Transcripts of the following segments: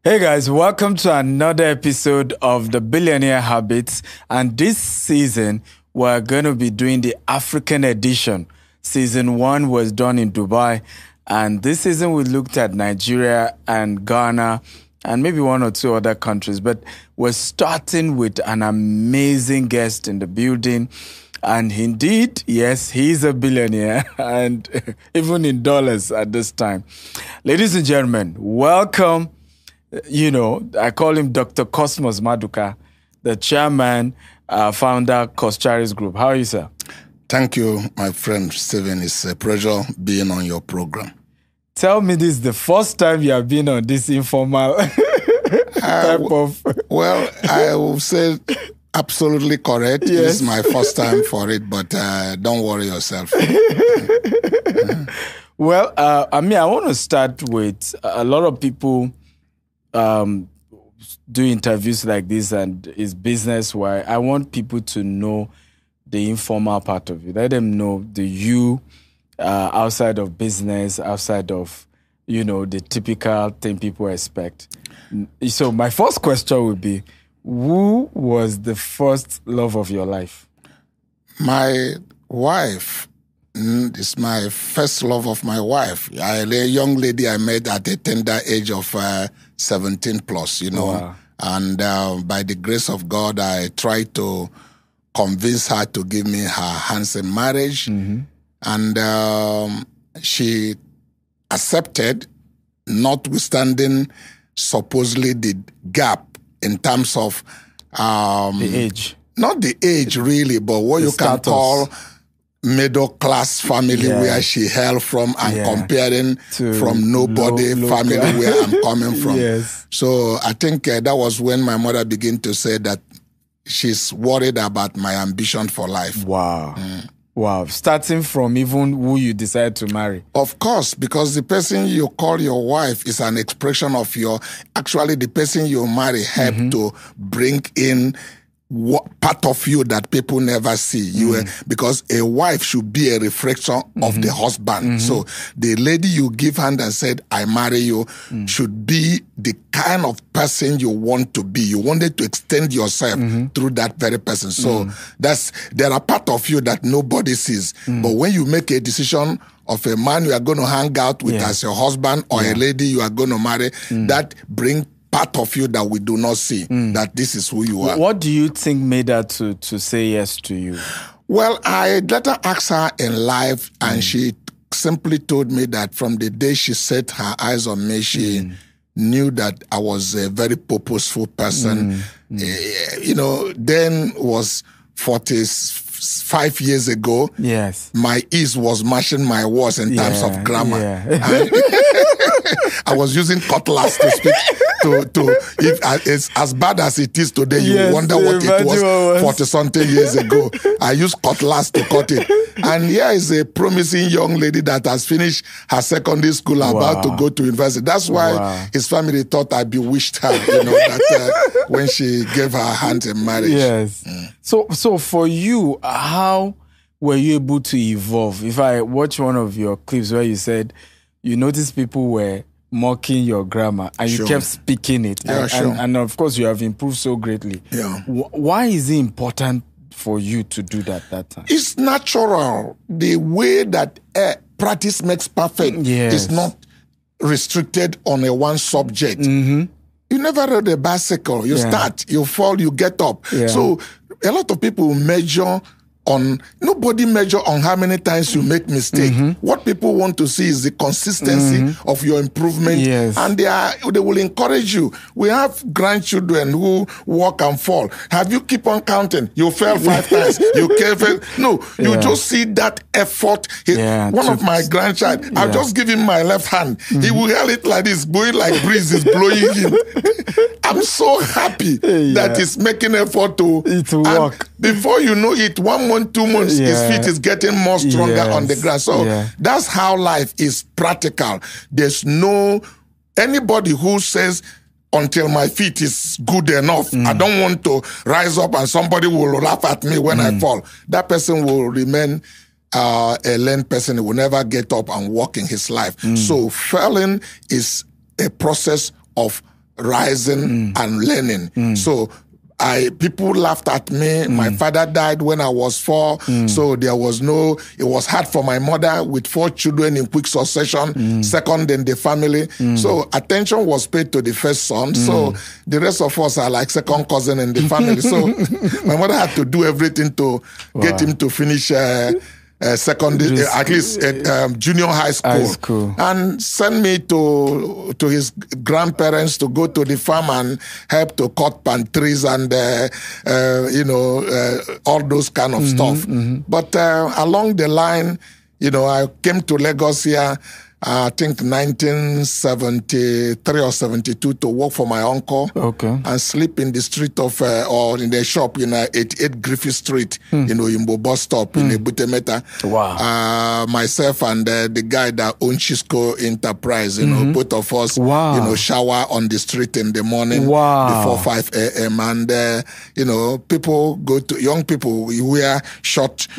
Hey guys, welcome to another episode of The Billionaire Habits. And this season, we're going to be doing the African edition. Season 1 was done in Dubai. And this season, we looked at Nigeria and Ghana and maybe one or two other countries. But we're starting with an amazing guest in the building. And indeed, yes, he's a billionaire, and even in dollars at this time. Ladies and gentlemen, welcome. I call him Dr. Cosmos Maduka, the chairman, founder, Coscharis Group. How are you, sir? Thank you, my friend Stephen. It's a pleasure being on your program. Tell me, this is the first time you have been on this informal type of... Well, I will say absolutely correct. Yes. This is my first time for it, but don't worry yourself. Well, I want to start with a lot of people do interviews like this, and it's business where I want people to know the informal part of you. Let them know the you outside of business, outside of, the typical thing people expect. So my first question would be, who was the first love of your life? My wife is my first love of my wife. A young lady I met at a tender age of 17 plus, Wow. And by the grace of God, I tried to convince her to give me her hands in marriage. Mm-hmm. And she accepted, notwithstanding supposedly the gap in terms of The age. not the age really, but what The you status. can call middle class family Yeah. where she hailed from, and Yeah. comparing To from nobody low family class. where I'm coming from. Yes. So I think that was when my mother began to say that she's worried about my ambition for life. Wow. Wow. Starting from even who you decide to marry. Of course, because the person you call your wife is an expression of actually the person you marry helped to bring in part of you that people never see. Because a wife should be a reflection of the husband. So the lady you give hand and said, I marry you, should be the kind of person you want to be. You wanted to extend yourself through that very person. So there are part of you that nobody sees. But when you make a decision of a man you are going to hang out with as your husband, or a lady you are going to marry, that bring part of you that we do not see, that this is who you are. What do you think made her to say yes to you? Well, I later asked her in life, and she simply told me that from the day she set her eyes on me, she knew that I was a very purposeful person. Then was 45 years ago. Yes. My ease was matching my words in terms of grammar. Yeah. I was using cutlass to speak if it's as bad as it is today, you Yes, wonder what it was imagine 40-something years ago. I used cutlass to cut it. And here is a promising young lady that has finished her secondary school, about to go to university. That's why his family thought I bewitched her, that when she gave her hand in marriage. Yes. So for you, how were you able to evolve? If I watch one of your clips where you said you noticed people were mocking your grammar and you kept speaking it. Yeah, sure. And of course, you have improved so greatly. Yeah. Why is it important for you to do that time? It's natural. The way that practice makes perfect is not restricted on a one subject. You never rode a bicycle. You start, you fall, you get up. Yeah. So a lot of people measure nobody measure on how many times you make mistake. What people want to see is the consistency of your improvement. Yes. And they will encourage you. We have grandchildren who walk and fall. Have you keep on counting? You fell 5 times. You fail. No, you just see that effort. One of my grandchild, I'll just give him my left hand. He will held it like this, going like breeze is blowing him. I'm so happy that he's making effort to walk. Before you know it, 1 month, 2 months, his feet is getting more stronger on the ground. So that's how life is practical. There's no anybody who says, until my feet is good enough, I don't want to rise up and somebody will laugh at me when I fall. That person will remain a lame person. He will never get up and walk in his life. So falling is a process of rising and learning. So people laughed at me. My father died when I was 4. So it was hard for my mother with 4 children in quick succession, second in the family. So attention was paid to the first son. So the rest of us are like second cousin in the family. So my mother had to do everything to get him to finish secondary, at least junior high school, and send me to his grandparents to go to the farm and help to cut palm trees and all those kind of stuff. But along the line, I came to Lagos here. I think 1973 or 72 to work for my uncle and sleep in the street of or in the shop in 88 Griffith Street, in bus stop in Ebutemeta. Wow. Myself and the guy that owns Chisco Enterprise, both of us, shower on the street in the morning before 5 a.m. And, young people wear short,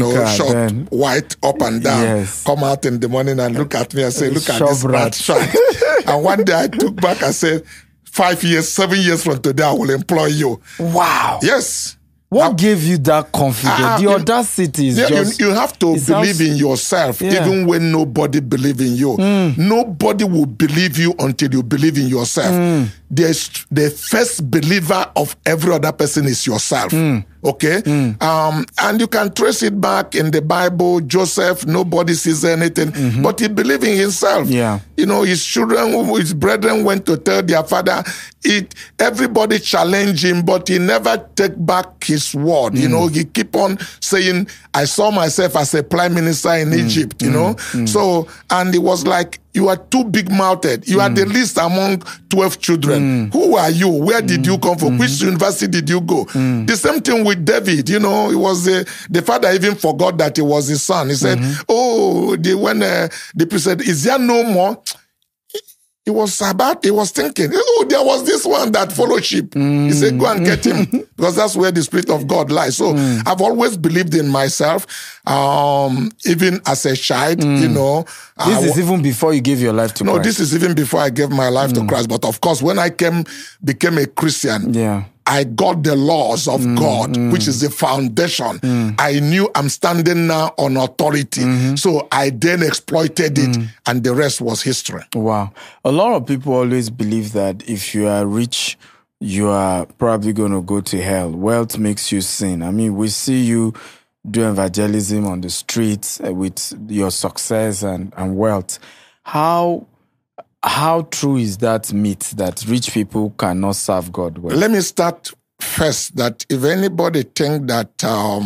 white up and down, come out in the morning and look at me and say, look at this rat. And one day I took back and said, 7 years from today, I will employ you. Wow. Yes. What gave you that confidence? The audacity is just... You have to believe in yourself, even when nobody believes in you. Nobody will believe you until you believe in yourself. The first believer of every other person is yourself. Okay? And you can trace it back in the Bible. Joseph, nobody sees anything, but he believed in himself. Yeah. His children, his brethren went to tell their father. Everybody challenged him, but he never take back his word. He keep on saying, I saw myself as a prime minister in Egypt, So, and it was like, you are too big-mouthed. You are the least among 12 children. Who are you? Where did you come from? Which university did you go? The same thing with David. It was the father even forgot that it was his son. He said, when the priest said, is there no more? He was thinking, there was this one that followed sheep. He said, go and get him, because that's where the Spirit of God lies. So I've always believed in myself, even as a child, This is even before you gave your life to Christ. No, this is even before I gave my life to Christ. But of course, when I became a Christian, I got the laws of God, which is the foundation. I knew I'm standing now on authority. So I then exploited it, and the rest was history. Wow. A lot of people always believe that if you are rich, you are probably going to go to hell. Wealth makes you sin. I mean, we see you do evangelism on the streets with your success and wealth. How true is that myth that rich people cannot serve God well? Let me start first that if anybody think that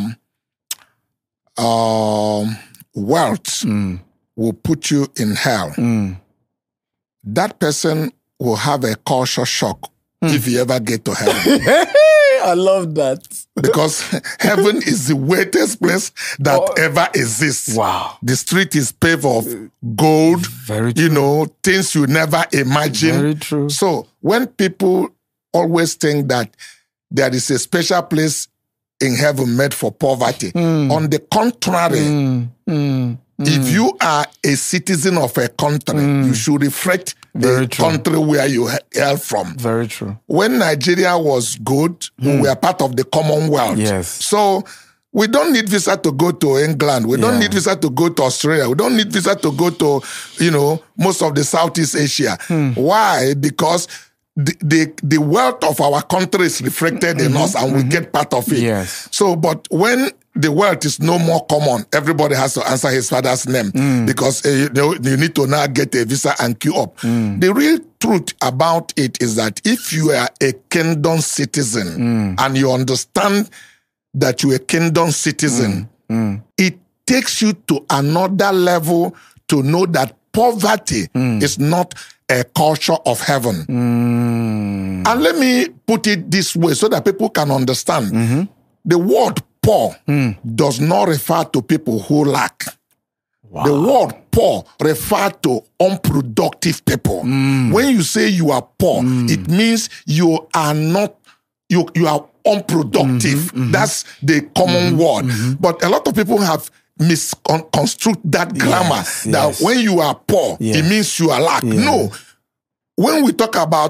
wealth will put you in hell, that person will have a culture shock if you ever get to heaven. I love that. Because heaven is the weightiest place that ever exists. Wow. The street is paved of gold. Very true. Things you never imagine. Very true. So when people always think that there is a special place in heaven made for poverty, on the contrary, if you are a citizen of a country, you should reflect the country where you hail from. Very true. When Nigeria was good, we were part of the Commonwealth. Yes. So we don't need visa to go to England. We don't need visa to go to Australia. We don't need visa to go to, most of the Southeast Asia. Why? Because the wealth of our country is reflected in us, and we get part of it. Yes. So, but when the wealth is no more common, everybody has to answer his father's name because you need to now get a visa and queue up. The real truth about it is that if you are a kingdom citizen and you understand that you're a kingdom citizen, it takes you to another level to know that poverty is not a culture of heaven. And let me put it this way so that people can understand. The word poor does not refer to people who lack. Wow. The word poor refers to unproductive people. When you say you are poor, it means you are not, you are unproductive. That's the common word. But a lot of people have misconstrued that grammar, that when you are poor, it means you are lack. No. When we talk about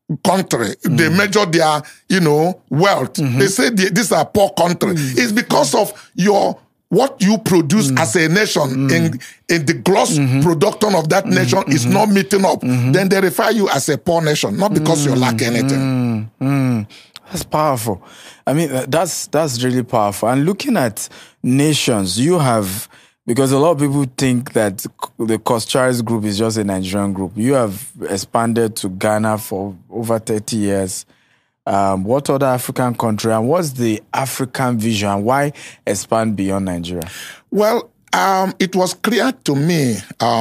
country. They measure their, wealth. They say these are poor country. It's because of what you produce as a nation in the gross production of that nation is not meeting up. Then they refer you as a poor nation, not because you lack anything. That's powerful. I mean, that's really powerful. And looking at nations, you have, because a lot of people think that the Coscharis group is just a Nigerian group. You have expanded to Ghana for over 30 years. What other African country, and what's the African vision? Why expand beyond Nigeria? Well, it was clear to me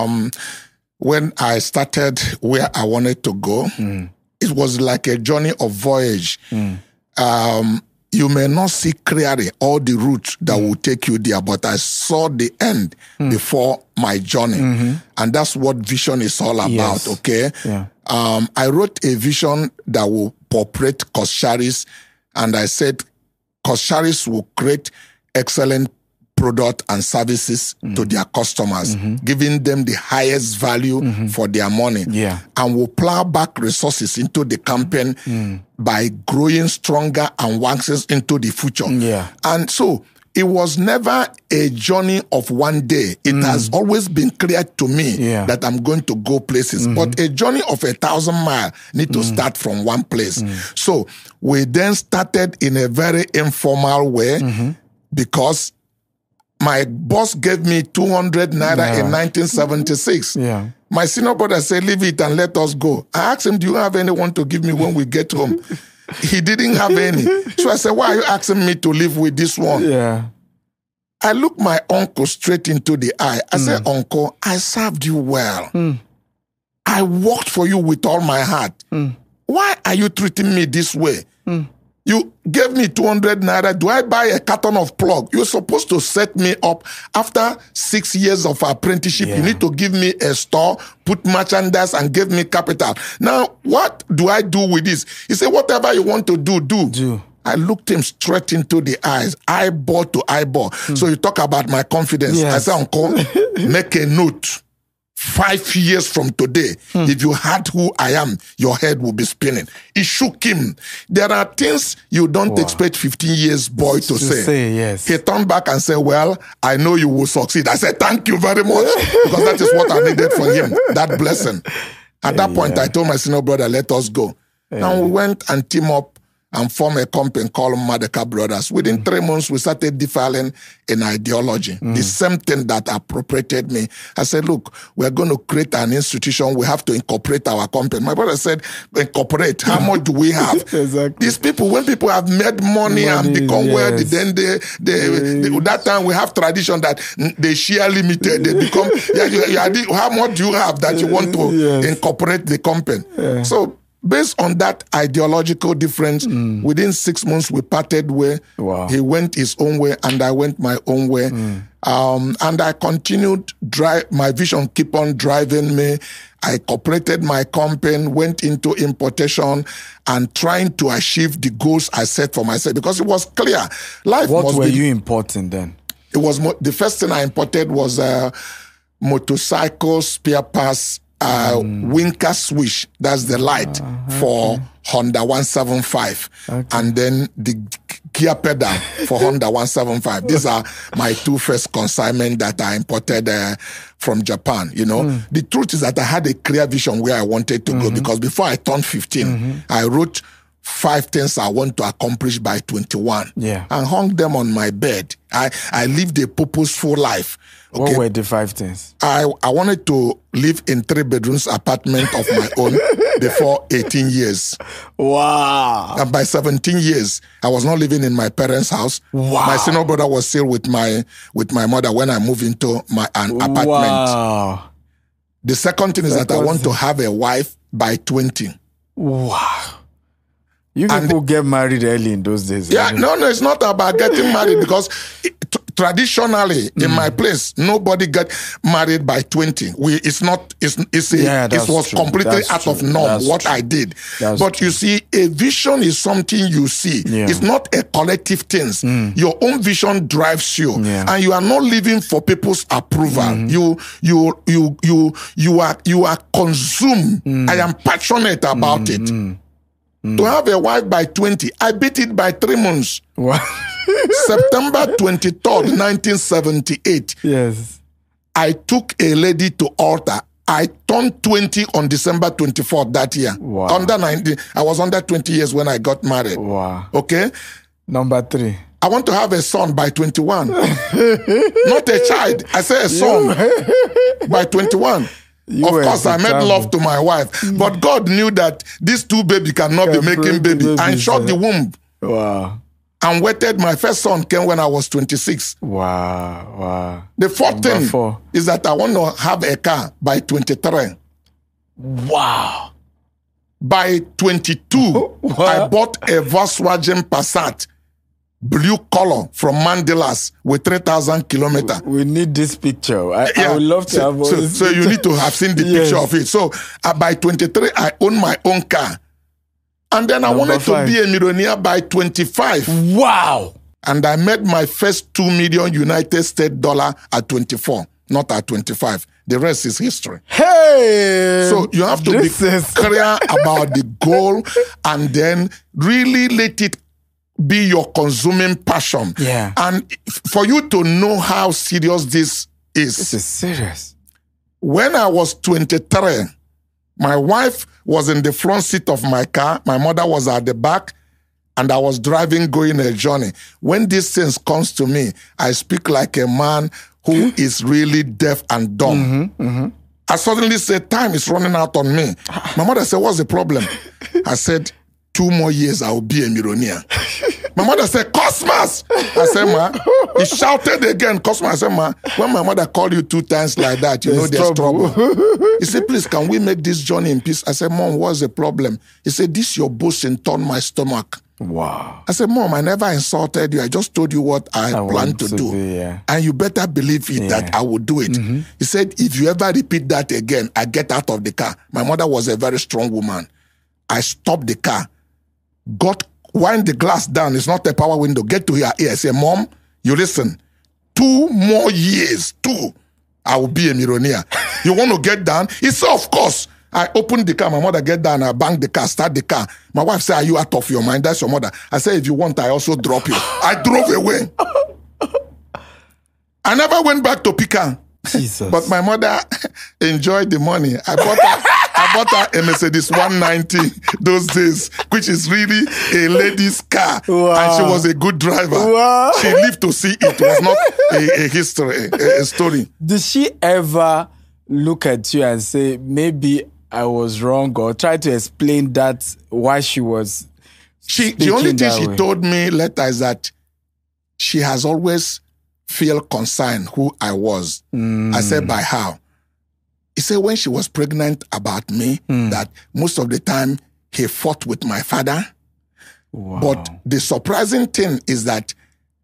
when I started where I wanted to go. It was like a journey of voyage. You may not see clearly all the routes that will take you there, but I saw the end before my journey. And that's what vision is all about, okay? Yeah. I wrote a vision that will portray Coscharis, and I said Coscharis will create excellent product and services to their customers, giving them the highest value for their money. Yeah. And will plow back resources into the campaign by growing stronger and waxes into the future. Yeah. And so it was never a journey of one day. It has always been clear to me that I'm going to go places. But a journey of 1,000 miles need to start from one place. So we then started in a very informal way because my boss gave me 200 naira in 1976. Yeah. My senior brother said, leave it and let us go. I asked him, do you have anyone to give me when we get home? He didn't have any. So I said, why are you asking me to live with this one? Yeah. I looked my uncle straight into the eye. I said, Uncle, I served you well. I worked for you with all my heart. Why are you treating me this way? You gave me 200 naira. Do I buy a carton of plug? You're supposed to set me up. After 6 years of apprenticeship, you need to give me a store, put merchandise, and give me capital. Now, what do I do with this? He said, whatever you want to do, do. I looked him straight into the eyes, eyeball to eyeball. So you talk about my confidence. Yes. I said, Uncle, make a note. 5 years from today, if you had who I am, your head will be spinning. It shook him. There are things you don't expect 15 years boy to say. Yes. He turned back and said, well, I know you will succeed. I said, thank you very much, because that is what I needed for him, that blessing. At that point, I told my senior brother, let us go. And we went and teamed up and formed a company called Madeka Brothers. Within 3 months, we started defiling in ideology. The same thing that appropriated me. I said, look, we're going to create an institution. We have to incorporate our company. My brother said, incorporate. How much do we have? Exactly. These people, when people have made money and become wealthy, then they that time we have tradition that they share limited. They become, how much do you have that you want to incorporate the company? So, based on that ideological difference, within 6 months we parted way. Wow. He went his own way and I went my own way. And I continued my vision keep on driving me. I cooperated my company, went into importation and trying to achieve the goals I set for myself, because it was clear. What were you importing then? It was the first thing I imported was motorcycle spare parts. Winker switch, that's the light for Honda 175, and then the gear pedal for Honda 175. These are my two first consignment that I imported from Japan. The truth is that I had a clear vision where I wanted to go, because before I turned 15, I wrote 5 things I want to accomplish by 21 and hung them on my bed. I lived a purposeful life. Okay? What were the 5 things? I wanted to live in 3 bedrooms apartment of my own before 18 years. Wow. And by 17 years, I was not living in my parents' house. Wow. My senior brother was still with my mother when I moved into an apartment. Wow. The second thing is that I want to have a wife by 20. Wow. You people get married early in those days. Yeah, no, it's not about getting married, because traditionally in my place, nobody get married by 20. It was true. completely out of norm what I did. But you see, a vision is something you see. It's not a collective thing. Your own vision drives you, and you are not living for people's approval. You are consumed. I am passionate about it. To have a wife by 20, I beat it by 3 months. Wow. September 23rd, 1978. Yes. I took a lady to altar. I turned 20 on December 24th that year. Wow. Under 19. I was under 20 years when I got married. Wow. Okay? Number 3. I want to have a son by 21. Not a child. I say a son by 21. Of course, I made love to my wife. But God knew that these 2 babies cannot be making baby. And shut the womb. Wow. And waited. My first son came when I was 26. Wow. Wow. The fourth thing is that I want to have a car by 23. Wow. By 22, I bought a Volkswagen Passat, blue color from Mandelas with 3,000 kilometers. We need this picture. I would love to have all this. So you need to have seen the picture of it. So by 23, I own my own car. And then I wanted to be a millionaire by 25. Wow. And I made my first 2 million United States dollar at 24, not at 25. The rest is history. Hey! So you have to be clear about the goal and then really let it be your consuming passion. Yeah. And for you to know how serious this is. This is serious. When I was 23, my wife was in the front seat of my car. My mother was at the back. And I was driving, going a journey. When this thing comes to me, I speak like a man who is really deaf and dumb. I suddenly said, time is running out on me. My mother said, what's the problem? I said, 2 more years, I will be a millionaire. My mother said, Cosmas! I said, ma. He shouted again, Cosmas. I said, ma, when my mother called you 2 times like that, you know there's trouble. He said, please, can we make this journey in peace? I said, Mom, what's the problem? He said, this your boasting turned my stomach. Wow. I said, Mom, I never insulted you. I just told you what I planned to do. And you better believe it that I will do it. He said, if you ever repeat that again, I get out of the car. My mother was a very strong woman. I stopped the car, wind the glass down. It's not a power window. Get to her ear. I say, Mom, you listen. 2 more years, 2, I will be a millionaire. You want to get down? He said, of course. I opened the car. My mother get down. I bang the car, start the car. My wife said, are you out of your mind? That's your mother. I said, if you want, I also drop you. I drove away. I never went back to pick her. Jesus. But my mother enjoyed the money. I bought her a Mercedes 190 those days, which is really a lady's car. Wow. And she was a good driver. Wow. She lived to see it. It was not a history, a story. Did she ever look at you and say, maybe I was wrong, or try to explain that why she was the only thing she told me later is that she has always felt concerned who I was. I said, by how? He said when she was pregnant about me, that most of the time he fought with my father. Wow. But the surprising thing is that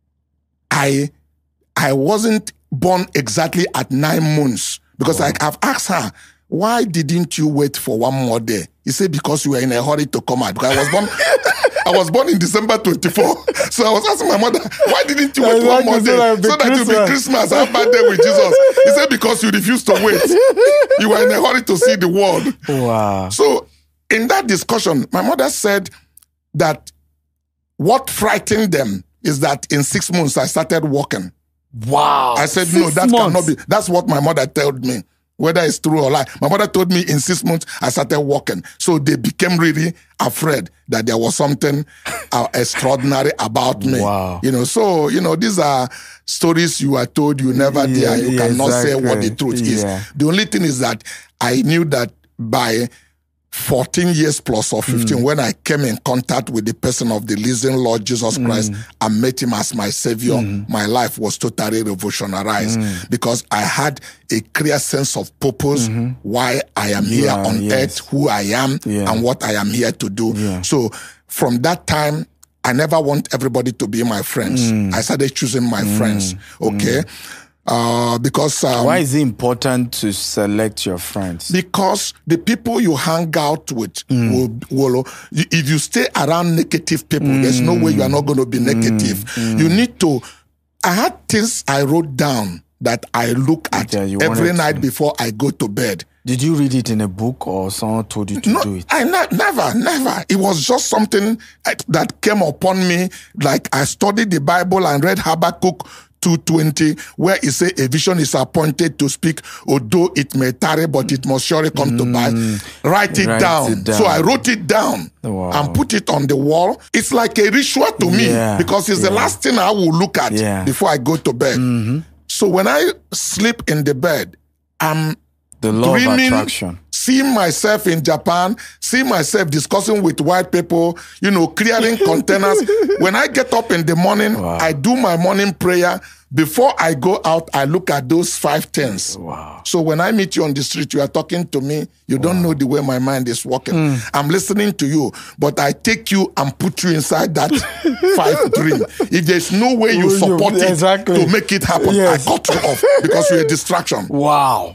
I wasn't born exactly at 9 months, because I've asked her, why didn't you wait for 1 more day? He said, because you were in a hurry to come out. Because I was born in December 24. So I was asking my mother, why didn't you wait 1 more day? So that it'll be Christmas, I have birthday with Jesus. He said, because you refused to wait. You were in a hurry to see the world. Wow. So in that discussion, my mother said that what frightened them is that in 6 months I started walking. Wow. I said, no, that cannot be. That's what my mother told me. Whether it's true or lie. My mother told me in 6 months, I started walking. So they became really afraid that there was something extraordinary about me. Wow. So, these are stories you are told you never did. You cannot say what the truth is. The only thing is that I knew that by 14 years plus or 15, when I came in contact with the person of the risen Lord Jesus Christ and met him as my savior, my life was totally revolutionized because I had a clear sense of purpose, why I am here on earth, who I am, and what I am here to do. So from that time, I never want everybody to be my friends. I started choosing my friends, okay? Because why is it important to select your friends? Because the people you hang out with will if you stay around negative people, there's no way you are not going to be negative. You need to. I had things I wrote down that I look at every night before I go to bed. Did you read it in a book or someone told you to do it? I never. It was just something that came upon me. Like I studied the Bible and read Habakkuk 2:20, where it says a vision is appointed to speak, although it may tarry, but it must surely come to pass. Write it down. So I wrote it down and put it on the wall. It's like a ritual to me because it's the last thing I will look at before I go to bed. So when I sleep in the bed, I'm the law of attraction. Seeing myself in Japan, seeing myself discussing with white people, clearing containers. When I get up in the morning, I do my morning prayer. Before I go out, I look at those 5 things. Wow. So when I meet you on the street, you are talking to me. You don't know the way my mind is working. I'm listening to you, but I take you and put you inside that 5 dream. If there's no way you support it to make it happen, I cut you off because you're a distraction. Wow.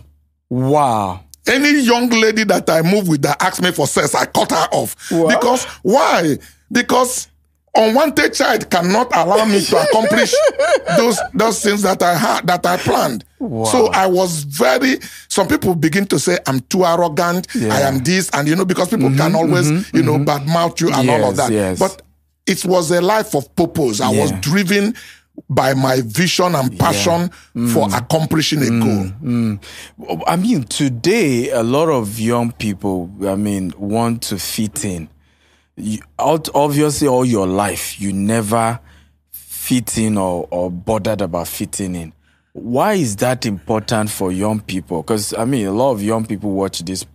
Any young lady that I move with that asks me for sex, I cut her off. Because why? Because unwanted child cannot allow me to accomplish those things that I planned. So I was some people begin to say I'm too arrogant, I am this, and because people can always, badmouth you and all of that. But it was a life of purpose. I was driven by my vision and passion for accomplishing a goal. I mean, today, a lot of young people, want to fit in. Obviously, all your life, you never fit in or bothered about fitting in. Why is that important for young people? Because, a lot of young people watch this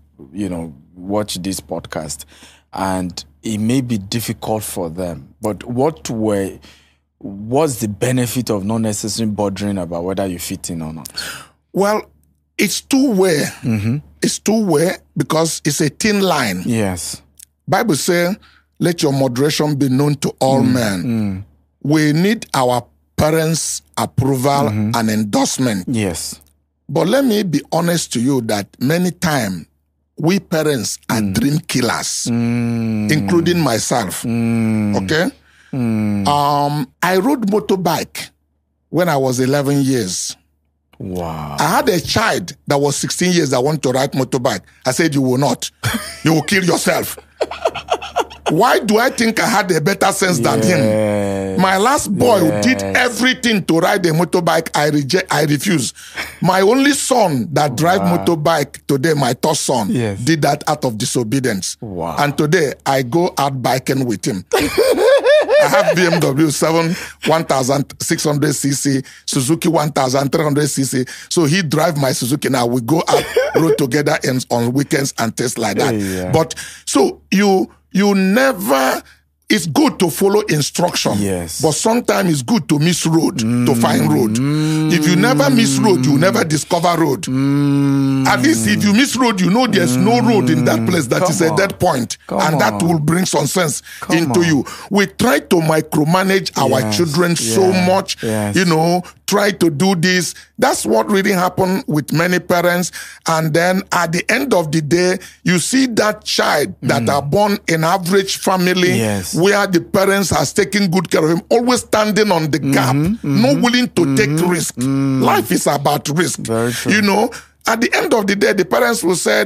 podcast, and it may be difficult for them. But what's the benefit of not necessarily bothering about whether you fit in or not? Well, it's two-way. It's two-way because it's a thin line. Yes. Bible says, let your moderation be known to all men. We need our parents' approval and endorsement. Yes. But let me be honest to you that many times we parents are dream killers, including myself. Okay? I rode motorbike when I was 11 years. Wow. I had a child that was 16 years that wanted to ride motorbike. I said, you will not. You will kill yourself. Why do I think I had a better sense than him? My last boy did everything to ride a motorbike. I refuse. My only son that drive motorbike today, my third son, did that out of disobedience. Wow. And today I go out biking with him. I have BMW 7 1600cc, Suzuki 1300cc. So he drive my Suzuki. Now we go out road together on weekends and things like that. But so you never. It's good to follow instruction. Yes. But sometimes it's good to miss road to find road. If you never miss road, you never discover road. At least if you miss road, you know there's no road in that place. That is a dead point. That will bring some sense into you. We try to micromanage our children so much, try to do this. That's what really happened with many parents. And then at the end of the day, you see that child that are born in average family, where the parents are taking good care of him, always standing on the gap, not willing to take risk. Life is about risk. Very true. At the end of the day, the parents will say,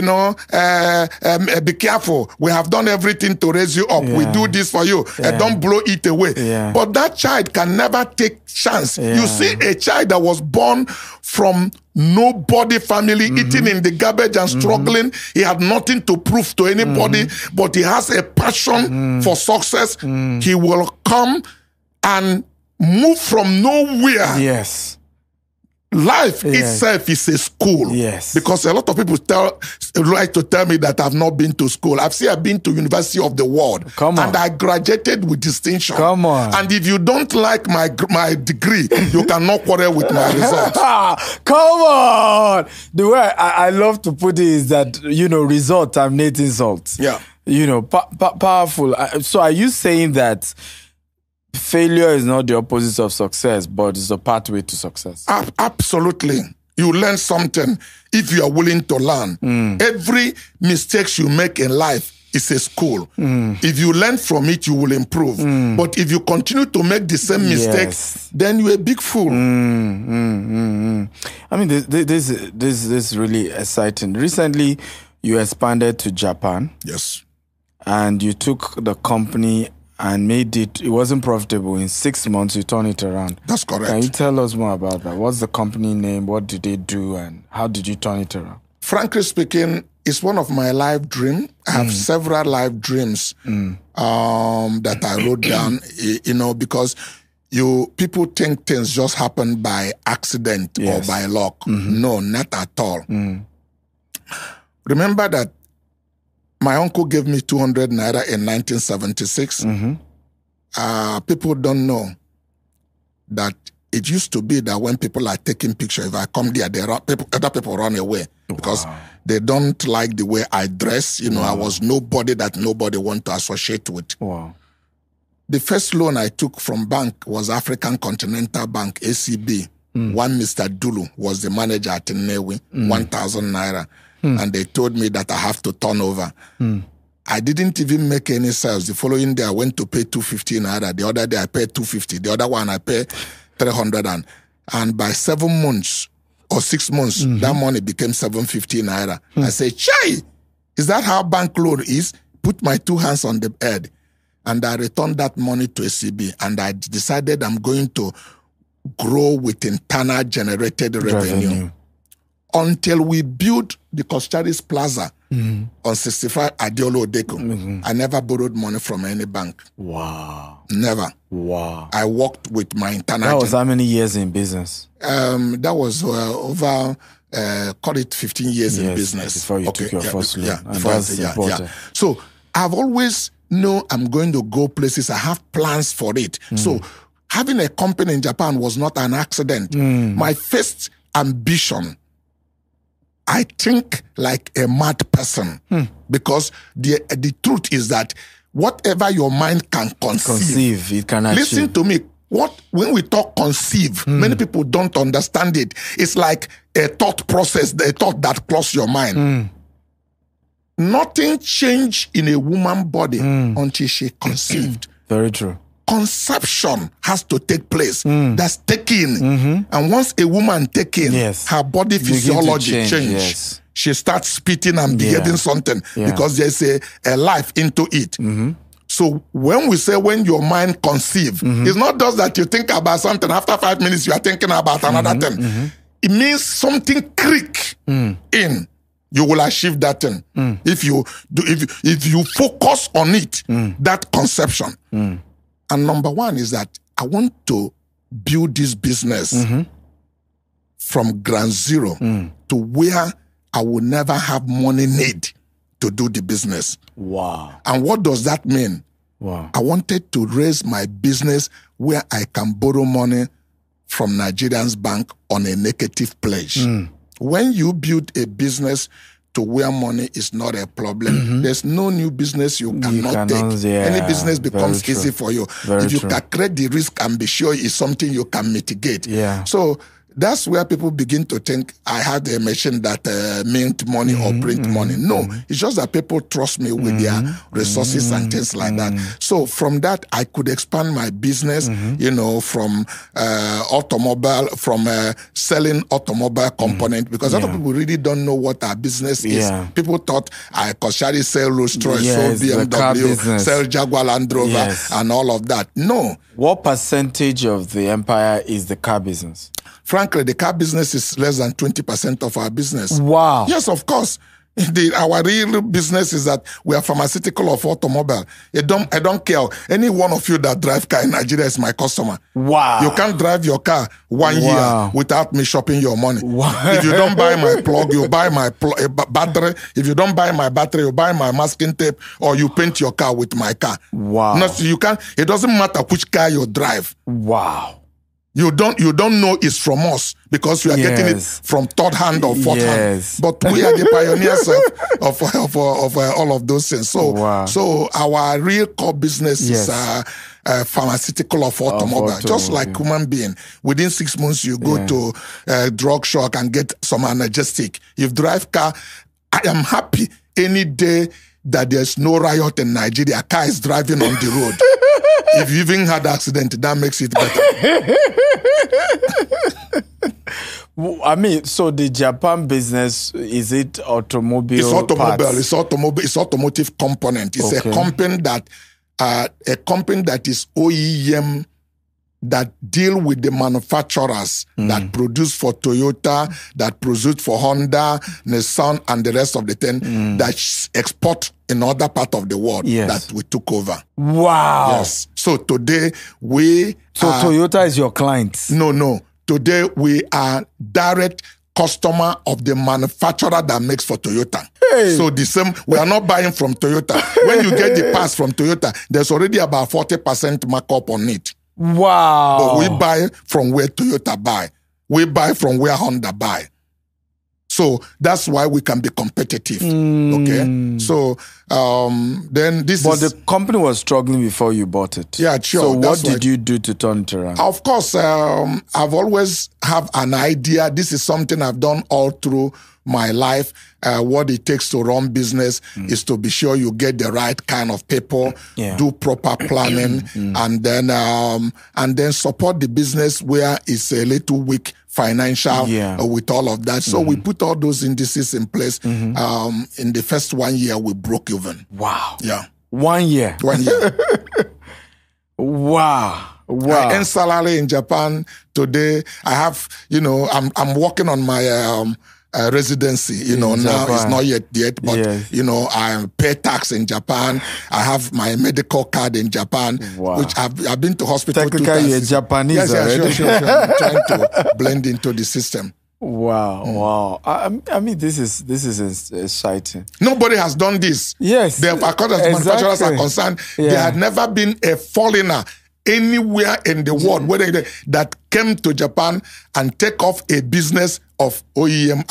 be careful. We have done everything to raise you up. We do this for you. Don't blow it away. But that child can never take chance. You see a child that was born from nobody family, eating in the garbage and struggling. He had nothing to prove to anybody, but he has a passion for success. He will come and move from nowhere. Yes. Life itself is a school. Yes. Because a lot of people like to tell me that I've not been to school. I've been to University of the World. Come on. And I graduated with distinction. Come on. And if you don't like my degree, you cannot quarrel with my results. Come on. The way I love to put it is that, result terminate insults. Yeah. Powerful. So are you saying that failure is not the opposite of success, but it's a pathway to success? Absolutely. You learn something if you are willing to learn. Every mistake you make in life is a school. If you learn from it, you will improve. But if you continue to make the same mistake, then you're a big fool. I mean, this is really exciting. Recently, you expanded to Japan. Yes. And you took the company and made it wasn't profitable. In 6 months, you turned it around. That's correct. Can you tell us more about that? What's the company name? What did they do? And how did you turn it around? Frankly speaking, it's one of my life dreams. I have several life dreams that I wrote down, because people think things just happen by accident or by luck. No, not at all. Remember that my uncle gave me 200 naira in 1976. People don't know that it used to be that when people are taking pictures, if I come there, other people run away because they don't like the way I dress. I was nobody that nobody want to associate with. Wow. The first loan I took from bank was African Continental Bank, ACB. One Mr. Dulu was the manager at Nnewi, 1,000 naira. And they told me that I have to turn over. I didn't even make any sales. The following day, I went to pay 250 naira. The other day, I paid 250. The other one, I paid 300. And by 7 months or 6 months, that money became 750 naira. I said, Chai, is that how bank loan is? Put my 2 hands on the head. And I returned that money to ACB. And I decided I'm going to grow with internal generated revenue. Until we built the Costaris Plaza on 65 Adiolo Odeko. I never borrowed money from any bank. Wow. Never. Wow. I worked with my internal. That was how many years in business? That was over, call it 15 years in business. Before you took your first loan. And that's important. So I've always known I'm going to go places. I have plans for it. So having a company in Japan was not an accident. My first ambition, I think like a mad person, because the truth is that whatever your mind can conceive, it can achieve. Listen to me. When we talk conceive, many people don't understand it. It's like a thought process, a thought that crosses your mind. Nothing changed in a woman's body until she conceived. Very true. Conception has to take place. That's taking. And once a woman taking, her body physiology change. Yes. She starts spitting and behaving something because there's a life into it. So when we say when your mind conceive, it's not just that you think about something. After 5 minutes, you are thinking about another thing. It means something click in. You will achieve that thing if you focus on it. That conception. And number one is that I want to build this business from ground zero to where I will never have money need to do the business. Wow. And what does that mean? Wow. I wanted to raise my business where I can borrow money from Nigerian's bank on a negative pledge. When you build a business to where money is not a problem, there's no new business you cannot take. Any business becomes easy for you. If you calculate the risk and be sure it's something you can mitigate. So that's where people begin to think I had a machine that mint money or print money. No, it's just that people trust me with their resources and things like that. So from that, I could expand my business, from automobile, from selling automobile component, because other people really don't know what our business is. People thought I Koshari sell Rolls Royce, sell BMW, sell Jaguar Land Rover, and all of that. No. What percentage of the empire is the car business? Frankly, the car business is less than 20% of our business. Wow. Yes, of course. Our real business is that we are pharmaceutical of automobile. I don't care. Any one of you that drive car in Nigeria is my customer. Wow. You can't drive your car 1 year without me shopping your money. Wow. If you don't buy my plug, you buy my battery. If you don't buy my battery, you buy my masking tape, or you paint your car with my car. Wow. No, so you can't. It doesn't matter which car you drive. Wow. You don't know it's from us because we are getting it from third hand or fourth hand. But we are the pioneers of all of those things. So, so our real core business is pharmaceutical of automobile. Just like human being. Within 6 months, you go to drug shop and get some analgesic. You drive car. I am happy any day that there's no riot in Nigeria. A car is driving on the road. If you even had an accident, that makes it better. I mean, so the Japan business, is it automobile? It's automobile. Parts? It's automobile. It's automotive component. It's Okay. a company that is OEM, that deal with the manufacturers that produce for Toyota, that produce for Honda, Nissan, and the rest of the 10 that export in other part of the world Yes. that we took over. Wow. Yes. So today Toyota is your client. No. Today we are direct customer of the manufacturer that makes for Toyota. Hey. So the same, we are not buying from Toyota. When you get the parts from Toyota, there's already about 40% markup on it. Wow. But we buy from where Toyota buy. We buy from where Honda buy. So that's why we can be competitive. Okay. So then this But is. the company was struggling before you bought it. Yeah, sure. So what That's did you do to turn it around? Of course, I've always have an idea. This is something I've done all through my life. What it takes to run business is to be sure you get the right kind of people, do proper planning, and then support the business where it's a little weak financial with all of that. So we put all those indices in place. In the first 1 year, we broke even. Wow. Yeah. 1 year. 1 year. Wow. I earn salary in Japan today. I have, I'm working on my residency. Now it's not yet, but I pay tax in Japan. I have my medical card in Japan, which I've been to hospital. Technically, you're Japanese already. Sure. I'm trying to blend into the system. Wow. I mean, this is exciting. Nobody has done this. Yes. As manufacturers are concerned, there had never been a foreigner anywhere in the world that came to Japan and take off a business of OEM.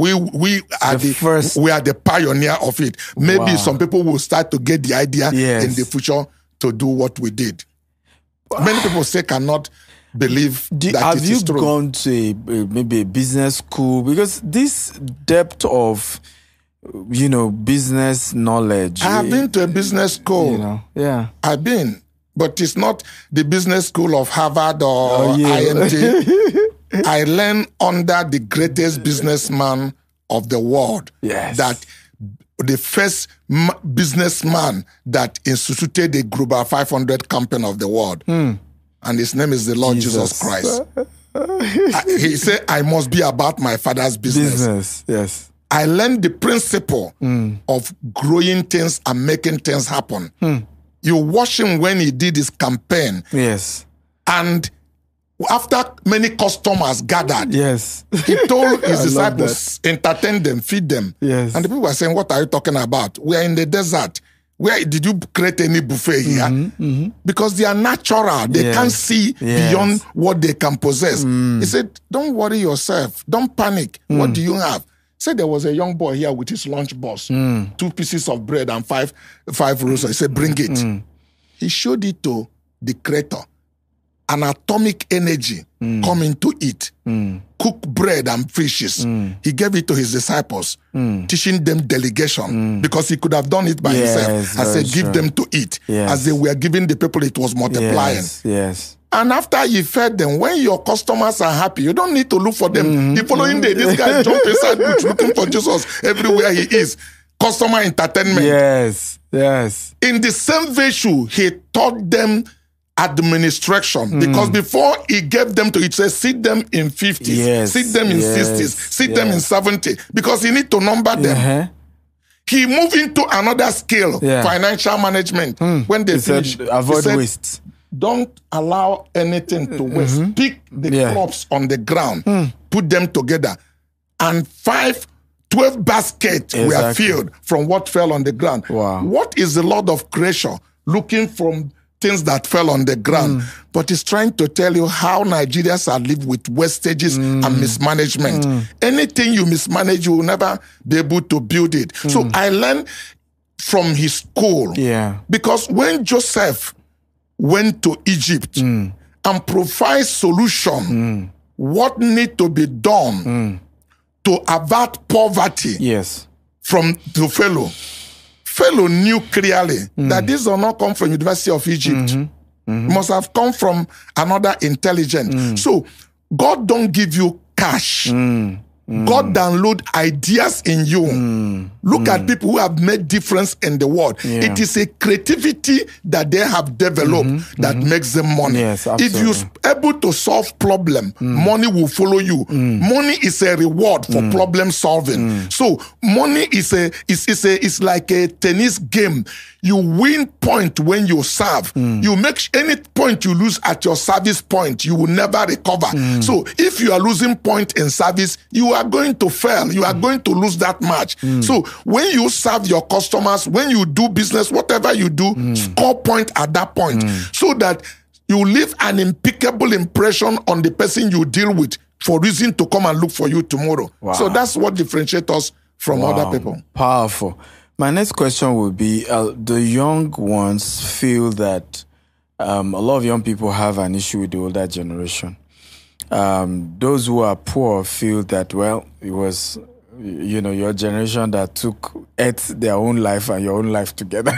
We are the pioneer of it. Maybe some people will start to get the idea in the future to do what we did. Many people cannot believe that it is true. Have you gone to maybe a business school? Because this depth of business knowledge. I have been to a business school. I've been. But it's not the business school of Harvard or IMT. I learned under the greatest businessman of the world. Yes. That the first businessman that instituted the Global 500 company of the world. And his name is the Lord Jesus Christ. He said, I must be about my father's business. Yes. I learned the principle of growing things and making things happen. You watch him when he did his campaign. Yes. And after many customers gathered, he told his disciples, entertain them, feed them. Yes. And the people were saying, what are you talking about? We are in the desert. Where did you create any buffet here? Because they are natural. They can't see beyond what they can possess. He said, don't worry yourself. Don't panic. What do you have? Said there was a young boy here with his lunch box, 2 pieces of bread and five rolls. He said, bring it. He showed it to the creator. An atomic energy coming to it. Cook bread and fishes. He gave it to his disciples, teaching them delegation, because he could have done it by himself. I said, give them to eat. As they were giving the people, it was multiplying. Yes. And after he fed them, when your customers are happy, you don't need to look for them. The following day, this guy jumped inside bush looking for Jesus everywhere he is. Customer entertainment. Yes. In the same virtue, he taught them administration. Because before he gave them to it, said, sit them in 50s, sit them in 60s, sit them in 70, because he need to number them. He moved into another scale, financial management. When they finished, avoid waste. Don't allow anything to waste. Pick the crops on the ground, put them together, and 12 baskets were filled from what fell on the ground. Wow. What is the Lord of creation looking from things that fell on the ground? But he's trying to tell you how Nigerians are living with wastages and mismanagement. Anything you mismanage, you will never be able to build it. So I learned from his school. Because when Joseph went to Egypt and provide solution, what need to be done to avert poverty from the Pharaoh. Pharaoh knew clearly that this does not come from University of Egypt. It must have come from another intelligence. So God don't give you cash. God download ideas in you. Look at people who have made difference in the world. Yeah. It is a creativity that they have developed that makes them money. Yes, if you're able to solve problem, money will follow you. Money is a reward for problem solving. So money is like a tennis game. You win point when you serve. You make any point you lose at your service point, you will never recover. So if you are losing point in service, you are going to fail. You are going to lose that match. So when you serve your customers, when you do business, whatever you do, score point at that point so that you leave an impeccable impression on the person you deal with for reason to come and look for you tomorrow. Wow. So that's what differentiates us from other people. Powerful. My next question would be, the young ones feel that a lot of young people have an issue with the older generation. Those who are poor feel that, well, it was, your generation that ate their own life and your own life together.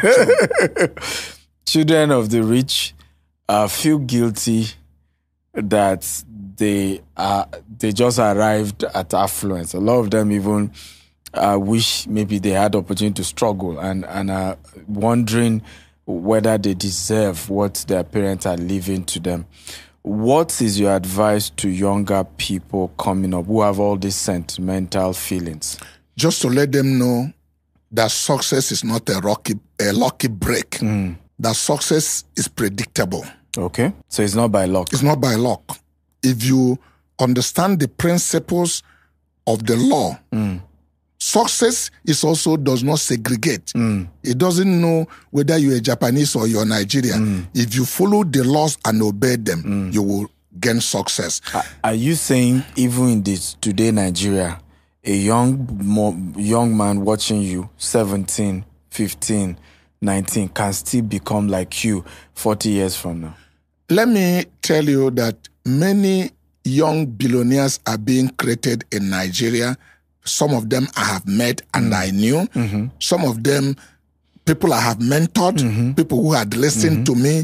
Children of the rich feel guilty that they just arrived at affluence. A lot of them even wish maybe they had the opportunity to struggle and are wondering whether they deserve what their parents are leaving to them. What is your advice to younger people coming up who have all these sentimental feelings? Just to let them know that success is not a lucky break. That success is predictable. Okay. So it's not by luck. It's not by luck. If you understand the principles of the law, success does not segregate. It doesn't know whether you're a Japanese or you're Nigerian. If you follow the laws and obey them, you will gain success. Are you saying even in this today Nigeria, a young man watching you, 17, 15, 19, can still become like you 40 years from now? Let me tell you that many young billionaires are being created in Nigeria. Some of them I have met and I knew. Some of them, people I have mentored, people who had listened to me.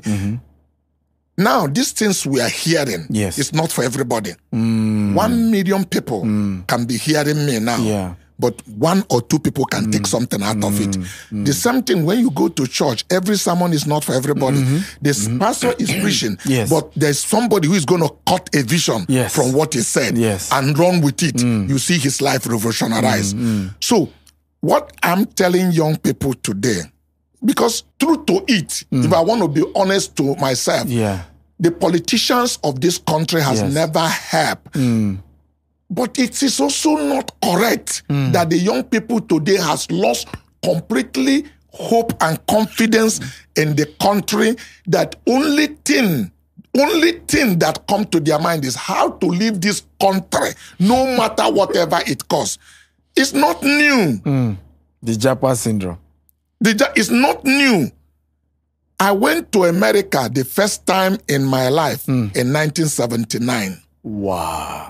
Now, these things we are hearing, it's not for everybody. 1 million people can be hearing me now. Yeah. But 1 or 2 people can take something out of it. The same thing when you go to church, every sermon is not for everybody. This pastor is preaching, but there's somebody who is going to cut a vision from what he said and run with it. You see his life revolutionized. So what I'm telling young people today, because truth to it, if I want to be honest to myself, the politicians of this country has never helped. But it is also not correct that the young people today has lost completely hope and confidence in the country. That only thing that come to their mind is how to leave this country, no matter whatever it costs. It's not new. The Japa syndrome. It's not new. I went to America the first time in my life in 1979. Wow.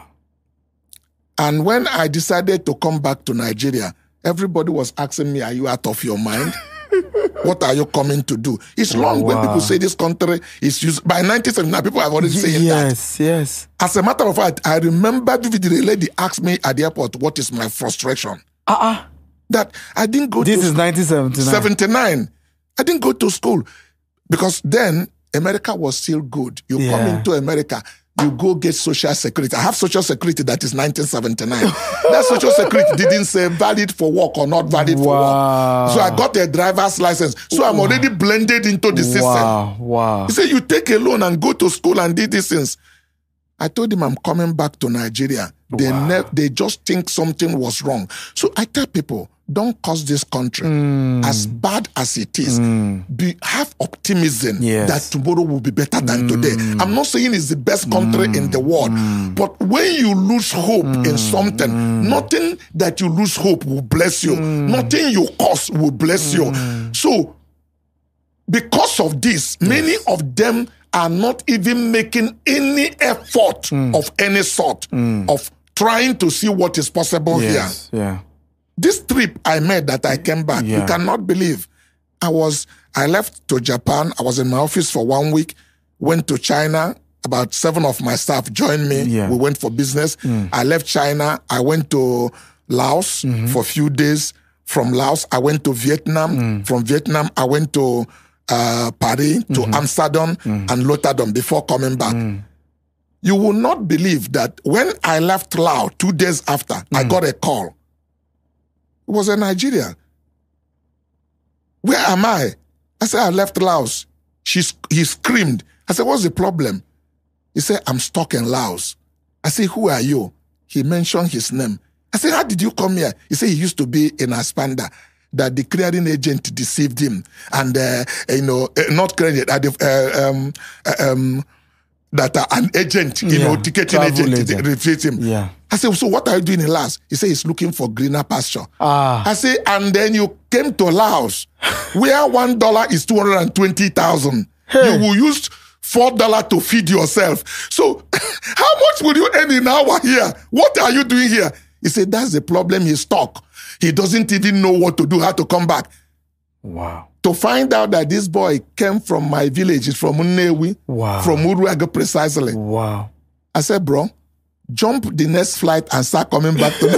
And when I decided to come back to Nigeria, everybody was asking me, are you out of your mind? What are you coming to do? It's long when people say this country is used. By 1979, people have already saying that. Yes. As a matter of fact, I remember vividly, a lady asked me at the airport, what is my frustration? That I didn't go This is 1979. 79. I didn't go to school. Because then, America was still good. You come into America, you go get Social Security. I have Social Security that is 1979. That Social Security didn't say valid for work or not valid for work. So I got a driver's license. So I'm already blended into the system. Wow. He said, you take a loan and go to school and do these things. I told him I'm coming back to Nigeria. They just think something was wrong. So I tell people, don't cause this country as bad as it is. Have optimism that tomorrow will be better than today. I'm not saying it's the best country in the world, but when you lose hope in something, nothing that you lose hope will bless you. Nothing you cause will bless you. So because of this, many of them are not even making any effort of any sort of trying to see what is possible here. This trip I made that I came back, you cannot believe. I left to Japan. I was in my office for 1 week, went to China, about 7 of my staff joined me. Yeah. We went for business. I left China. I went to Laos for a few days. From Laos, I went to Vietnam. From Vietnam, I went to Paris, to Amsterdam and Rotterdam before coming back. You will not believe that when I left Laos 2 days after, I got a call. It was a Nigerian. Where am I? I said, I left Laos. He screamed. I said, what's the problem? He said, I'm stuck in Laos. I said, who are you? He mentioned his name. I said, how did you come here? He said he used to be in Aspanda, that the clearing agent deceived him. And, not credit, that an agent, ticketing agent refused him. Yeah. I said, so what are you doing in Laos? He said, he's looking for greener pasture. I said, and then you came to Laos, where $1 is 220,000. You will use $4 to feed yourself. So how much will you earn in an hour here? What are you doing here? He said, that's the problem. He's stuck. He doesn't even know what to do, how to come back. Wow. To find out that this boy came from my village, he's from Nnewi, from Uruaga precisely. Wow. I said, bro, jump the next flight and start coming back to me.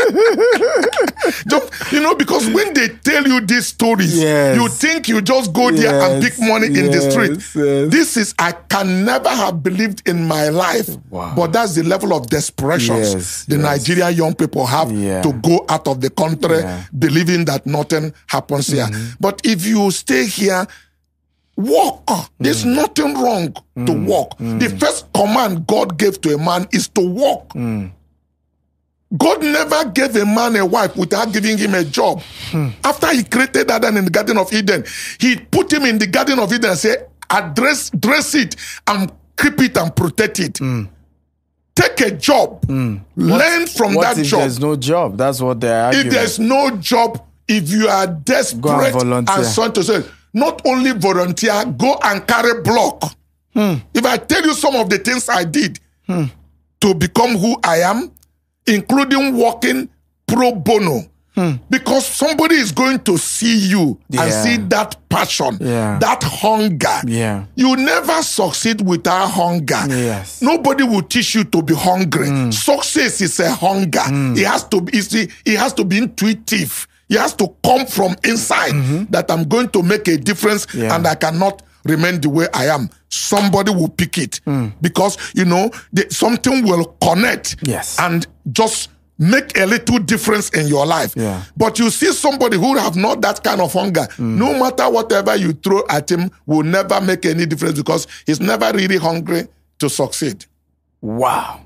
Because when they tell you these stories, you think you just go there and pick money in the street. This is, I can never have believed in my life. Wow. But that's the level of desperation the Nigerian young people have to go out of the country believing that nothing happens here. But if you stay here, walk. There's nothing wrong to walk. The first command God gave to a man is to walk. God never gave a man a wife without giving him a job. After he created Adam in the Garden of Eden, he put him in the Garden of Eden and said, dress it and keep it and protect it. Take a job. Learn from that if job. There's no job. That's what they're arguing. If there's no job, if you are desperate and so on to say, not only volunteer, go and carry block. If I tell you some of the things I did to become who I am, including working pro bono, because somebody is going to see you and see that passion, that hunger. You never succeed without hunger. Nobody will teach you to be hungry. Success is a hunger. It has to be intuitive. It has to come from inside that I'm going to make a difference and I cannot remain the way I am. Somebody will pick it because, something will connect and just make a little difference in your life. But you see somebody who have not that kind of hunger, no matter whatever you throw at him will never make any difference because he's never really hungry to succeed. Wow.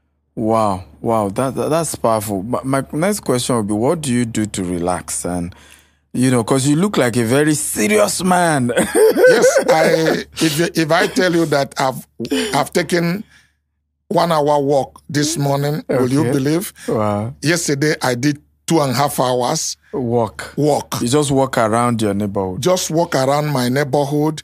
That's powerful. My next question would be, what do you do to relax? And because you look like a very serious man. Yes, if I tell you that I've taken 1 hour walk this morning, will you believe? Wow. Yesterday I did 2.5 hours walk. You just walk around your neighborhood. Just walk around my neighborhood.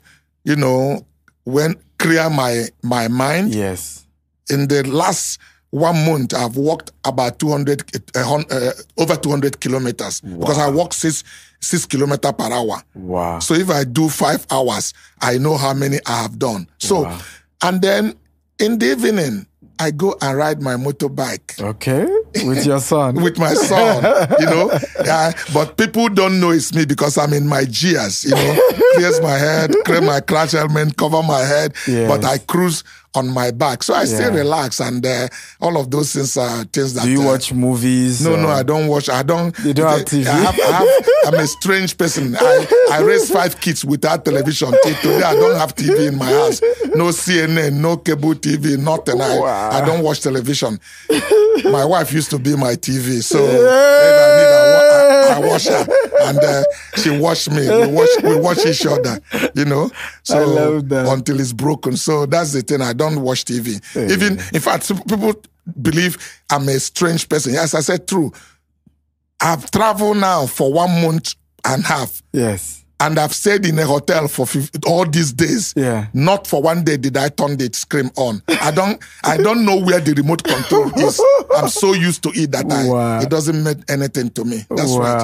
Clear my mind. Yes. In the last 1 month, I've walked about over 200 kilometers because I walk 6 kilometers per hour. Wow. So if I do 5 hours, I know how many I have done. So, and then in the evening, I go and ride my motorbike. Okay, with your son. With my son, but people don't know it's me because I'm in my gears, clears my head, clear my crash helmet, cover my head, but I cruise on my back. So I stay relaxed and all of those things are things that... Do you watch movies? No, I don't watch. You don't have TV? I'm a strange person. I raised 5 kids without television. Till today, I don't have TV in my house. No CNN, no cable TV, nothing. I don't watch television. My wife used to be my TV. So if I watch her. And she watched me. We watch each other, So I love that. Until it's broken. So that's the thing. I don't watch TV. Even, in fact, people believe I'm a strange person. Yes, I said true. I've traveled now for 1 month and a half. Yes. And I've stayed in a hotel for all these days. Yeah. Not for one day did I turn the screen on. I don't know where the remote control is. I'm so used to it that it doesn't mean anything to me. That's right. Yeah.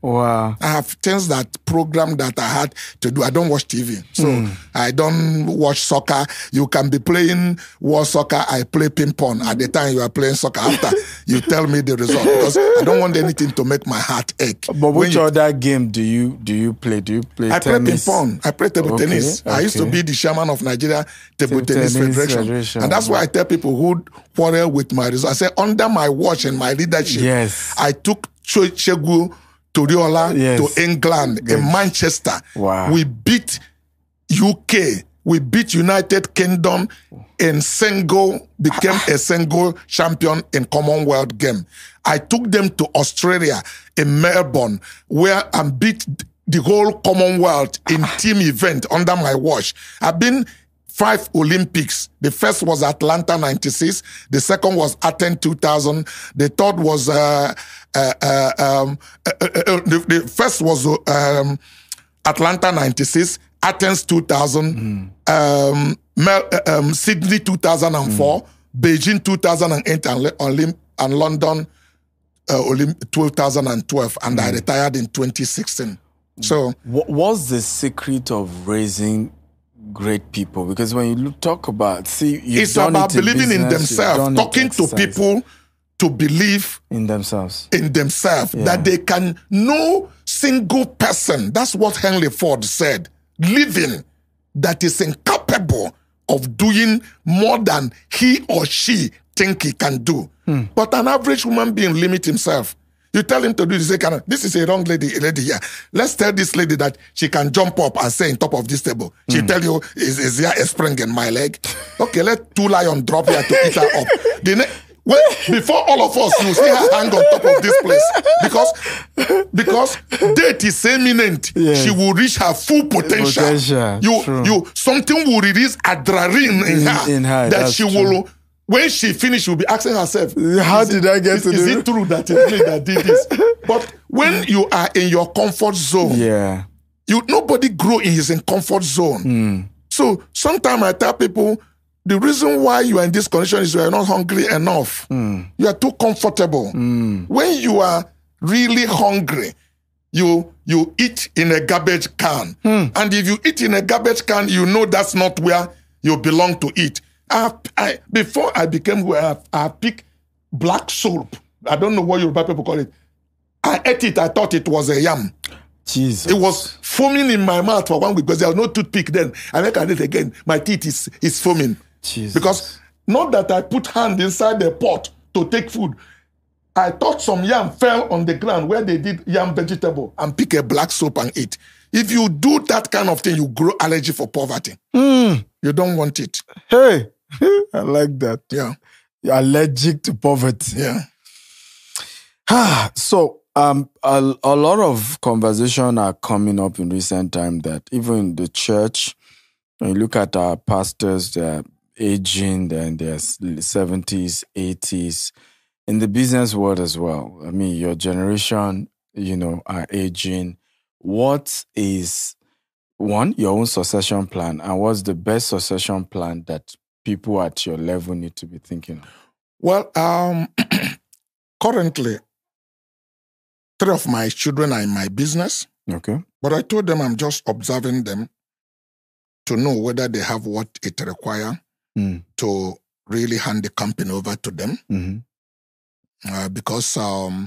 Wow. I have things program that I had to do. I don't watch TV. So I don't watch soccer. You can be playing war soccer. I play ping pong. At the time you are playing soccer, after you tell me the result, because I don't want anything to make my heart ache. But which other game do you play? Do you play I tennis? play ping pong. I play table tennis. I used to be the chairman of Nigeria Table Tennis Federation. And that's why I tell people who quarrel with my result. I say, under my watch and my leadership, I took Chegu Toriola to England in Manchester. Wow. We beat UK. We beat United Kingdom in became a single champion in Commonwealth game. I took them to Australia in Melbourne, where I beat the whole Commonwealth in team event under my watch. I've been 5 Olympics. The first was Atlanta 96. The second was Athens 2000. The third was the first was Atlanta 96, Athens 2000, Sydney 2004, Beijing 2008, and London 2012. And I retired in 2016. So, what's the secret of raising great people? Because when you talk about, it's about believing in themselves, talking to people to believe in themselves, that they can no single person. That's what Henry Ford said. Living that is incapable of doing more than he or she think he can do. But an average human being limits himself. You tell him to do this, this is a wrong lady here. Let's tell this lady that she can jump up and say on top of this table. She tell you, is there a spring in my leg? Okay, let 2 lions drop here to eat her up. Before all of us, you see her hang on top of this place. Because date is imminent. She will reach her full potential. Something will release adrenaline in her that she will. When she finished, she'll be asking herself, how did I get to this? Is it true that it's me that did this? But when you are in your comfort zone, nobody grow in his comfort zone. So sometimes I tell people, the reason why you are in this condition is you are not hungry enough. You are too comfortable. When you are really hungry, you eat in a garbage can. And if you eat in a garbage can, you know that's not where you belong to eat. Before I became who I picked black soap. I don't know what Yoruba people call it. I ate it. I thought it was a yam. Jesus. It was foaming in my mouth for 1 week because there was no toothpick then. I make it again. My teeth is foaming. Jesus. Because not that I put hand inside the pot to take food. I thought some yam fell on the ground where they did yam vegetable and pick a black soap and eat. If you do that kind of thing, you grow allergy for poverty. You don't want it. Hey, I like that. Yeah. You're allergic to poverty. Yeah. So, a lot of conversation are coming up in recent time that even in the church, when you look at our pastors, they're aging, they're in their 70s, 80s, in the business world as well. I mean, your generation, are aging. What is, one, your own succession plan, and what's the best succession plan that people at your level need to be thinking of? Well, currently, 3 of my children are in my business. Okay. But I told them I'm just observing them to know whether they have what it requires to really hand the company over to them. Because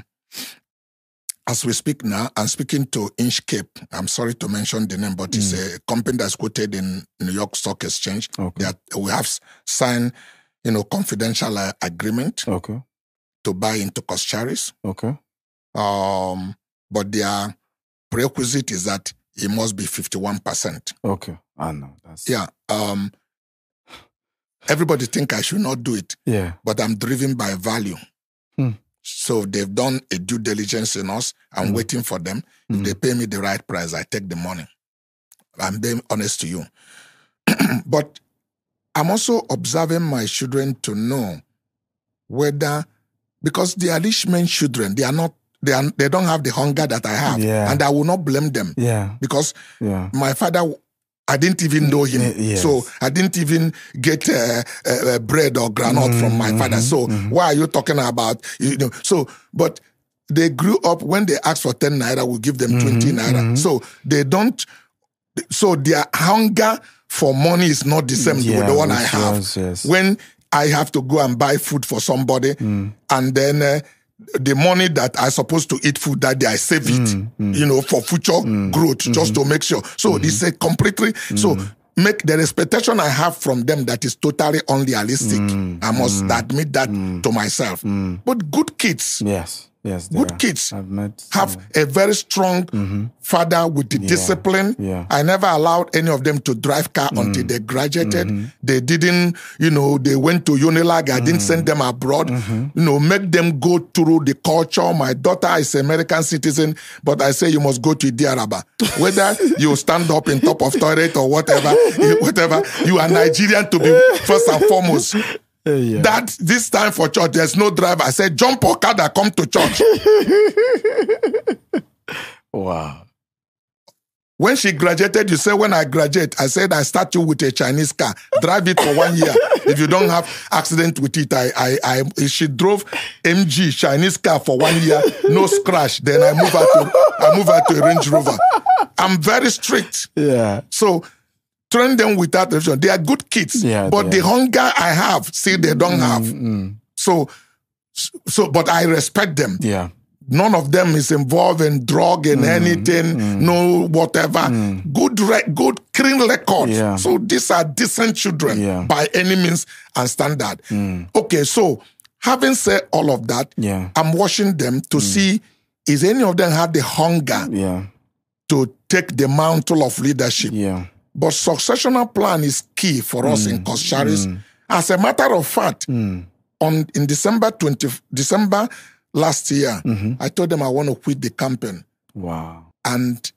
as we speak now, I'm speaking to Inchcape. I'm sorry to mention the name, but it's a company that's quoted in New York Stock Exchange. Okay. We have signed, confidential agreement to buy into Coscharis. Okay. But their prerequisite is that it must be 51%. Okay. I know. That's... Yeah. Everybody think I should not do it. Yeah. But I'm driven by value. So they've done a due diligence in us. I'm waiting for them. If they pay me the right price, I take the money. I'm being honest to you. But I'm also observing my children to know whether, because they are rich men's children, they don't have the hunger that I have. Yeah. And I will not blame them. Yeah. Because my father, I didn't even know him. Yes. So I didn't even get bread or granite from my father. So why are you talking about, So, but they grew up when they ask for 10 naira, we give them 20 naira. So they don't, so their hunger for money is not the same with the one I have. Yes. When I have to go and buy food for somebody, and then the money that I supposed to eat food that day, I save it, for future growth, just to make sure. So it's a completely, so make the expectation I have from them that is totally unrealistic. I must admit that to myself. But good kids. Yes, good kids have a very strong father with the discipline. I never allowed any of them to drive car until they graduated. They didn't, they went to Unilag. I didn't send them abroad. Make them go through the culture. My daughter is an American citizen, but I say you must go to Diaraba. Whether you stand up in top of toilet or whatever, you are Nigerian to be first and foremost. That this time for church, there's no driver. I said, jump Okada, come to church. Wow. When she graduated, you say, when I graduate, I said, I start you with a Chinese car. Drive it for 1 year. If you don't have accident with it, she drove MG Chinese car for 1 year, no scratch. Then I move her to a Range Rover. I'm very strict. Yeah. So, train them without restriction. They are good kids, but the hunger I have, see, they don't have. So, but I respect them. Yeah. None of them is involved in drug and anything, no whatever. Good clean record. Yeah. So these are decent children by any means and standard. Okay, so having said all of that, I'm watching them to see, is any of them have the hunger to take the mantle of leadership? Yeah. But successional plan is key for us in Coscharis. As a matter of fact, in December last year, I told them I want to quit the campaign. Wow. And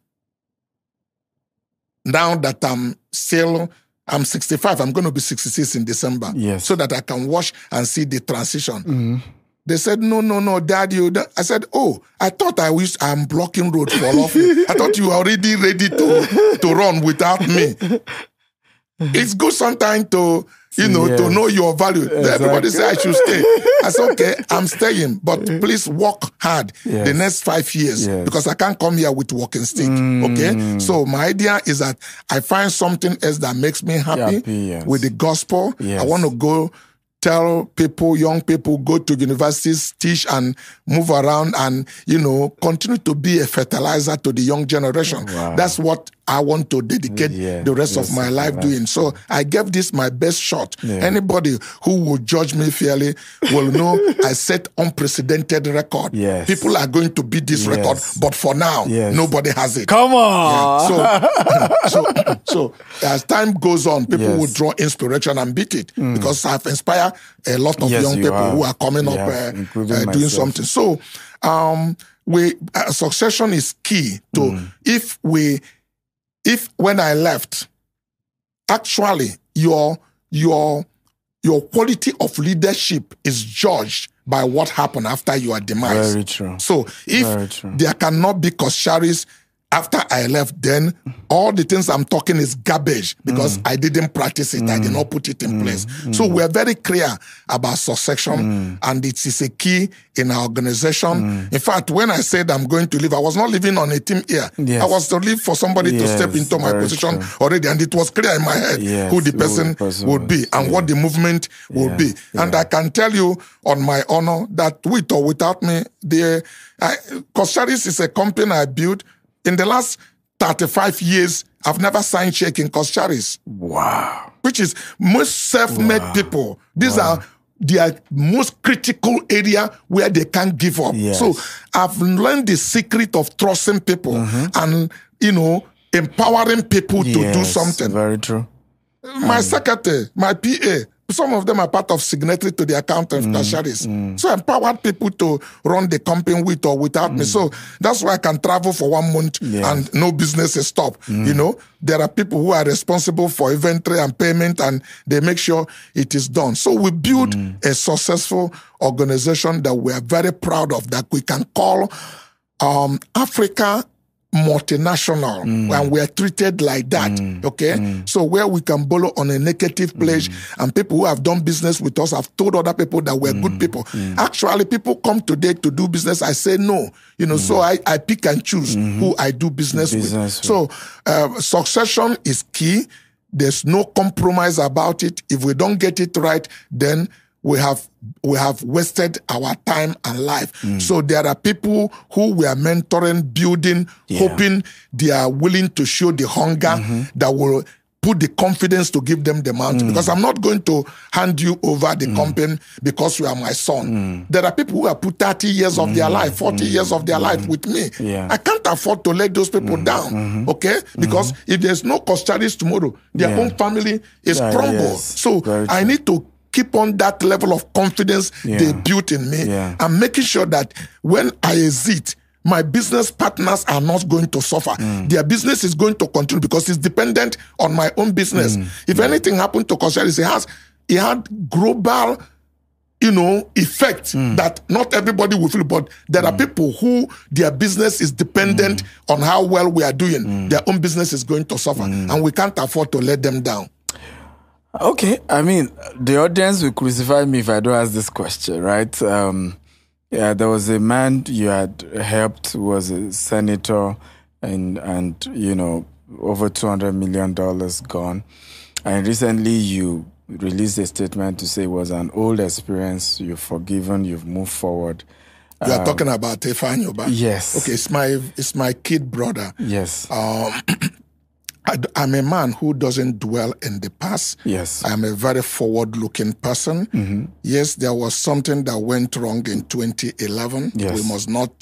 now that I'm 65, I'm going to be 66 in December. Yes. So that I can watch and see the transition. They said, no, Dad, I said, I thought I'm blocking road for all of you. I thought you were already ready to run without me. It's good sometimes to, to know your value. Exactly. Everybody say I should stay. I said, okay, I'm staying, but please work hard the next 5 years because I can't come here with walking stick. Okay? So my idea is that I find something else that makes me happy with the gospel. I want to go tell people, young people, go to universities, teach and move around and, continue to be a fertilizer to the young generation. Wow. That's what I want to dedicate the rest of my life doing. So I gave this my best shot. Anybody who will judge me fairly will know I set unprecedented record. People are going to beat this record, but for now, nobody has it. Come on! So as time goes on, people will draw inspiration and beat it because I've inspired a lot of young people who are coming up doing something. So succession is key to if when I left, actually your quality of leadership is judged by what happened after your demise. Very true. So if there cannot be Coscharis after I left, then all the things I'm talking is garbage because I didn't practice it. I did not put it in place. So we're very clear about succession and it is a key in our organization. In fact, when I said I'm going to leave, I was not living on a team here. I was to leave for somebody to step into my position already. And it was clear in my head who the person would be and what the movement will be. And I can tell you on my honor that with or without me, Coscharis is a company I built. In the last 35 years, I've never signed check in Coscharis. Wow. Which is most self-made people. These are their most critical area where they can't give up. So I've learned the secret of trusting people and, empowering people to do something. Very true. My secretary, my PA, some of them are part of signatory to the account of Coscharis. So I empowered people to run the company with or without me. So that's why I can travel for 1 month and no business is stopped. There are people who are responsible for inventory and payment and they make sure it is done. So we build a successful organization that we are very proud of, that we can call Africa multinational and we are treated like that. Okay. So where we can borrow on a negative pledge and people who have done business with us have told other people that we're good people. Actually, people come today to do business. I say no, so I pick and choose who I do business with. So succession is key. There's no compromise about it. If we don't get it right, then we have wasted our time and life. So there are people who we are mentoring, building, hoping they are willing to show the hunger that will put the confidence to give them the mountain. Because I'm not going to hand you over the company because you are my son. There are people who have put 30 years of their life, 40 years of their life with me. I can't afford to let those people down, okay? Because if there's no custodians tomorrow, their own family is crumbled. So I need to keep on that level of confidence they built in me and making sure that when I exit, my business partners are not going to suffer. Their business is going to continue because it's dependent on my own business. If anything happened to Koscielny, it had global, effect that not everybody will feel. But there are people who their business is dependent on how well we are doing. Their own business is going to suffer, and we can't afford to let them down. Okay, I mean, the audience will crucify me if I don't ask this question, right? There was a man you had helped who was a senator and over $200 million gone. And recently you released a statement to say it was an old experience, you've forgiven, you've moved forward. You are talking about Ifeanyi Ubah? Yes. Okay, it's my kid brother. Yes. I'm a man who doesn't dwell in the past. Yes. I'm a very forward-looking person. Yes, there was something that went wrong in 2011. Yes. We must not,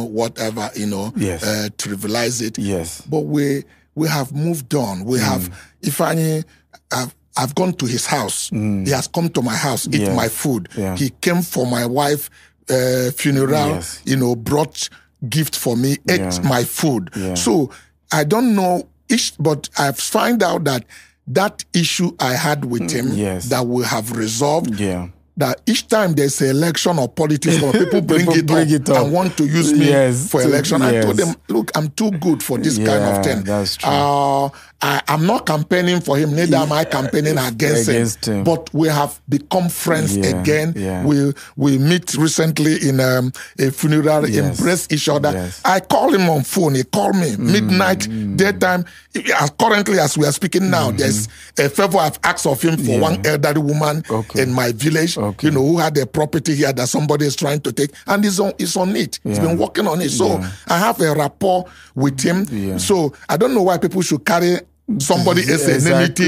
trivialize it. Yes. But we have moved on. We have, Ifeanyi, I've gone to his house. He has come to my house, eat my food. Yeah. He came for my wife's funeral, brought gift for me, ate my food. Yeah. So I don't know, but I've found out that issue I had with him that we have resolved. Yeah. That each time there's an election or politics, people bring it up and want to use me for election. I told them, look, I'm too good for this kind of thing. That's true. I'm not campaigning for him, neither am I campaigning against him. But we have become friends again. Yeah. We meet recently in a funeral, embrace each other. Yes. I call him on phone, he called me midnight, daytime. Currently, as we are speaking now, there's a favor I've asked of him for one elderly woman in my village, who had a property here that somebody is trying to take, and he's on it. He's been working on it. So I have a rapport with him. Yeah. So I don't know why people should carry somebody else's enmity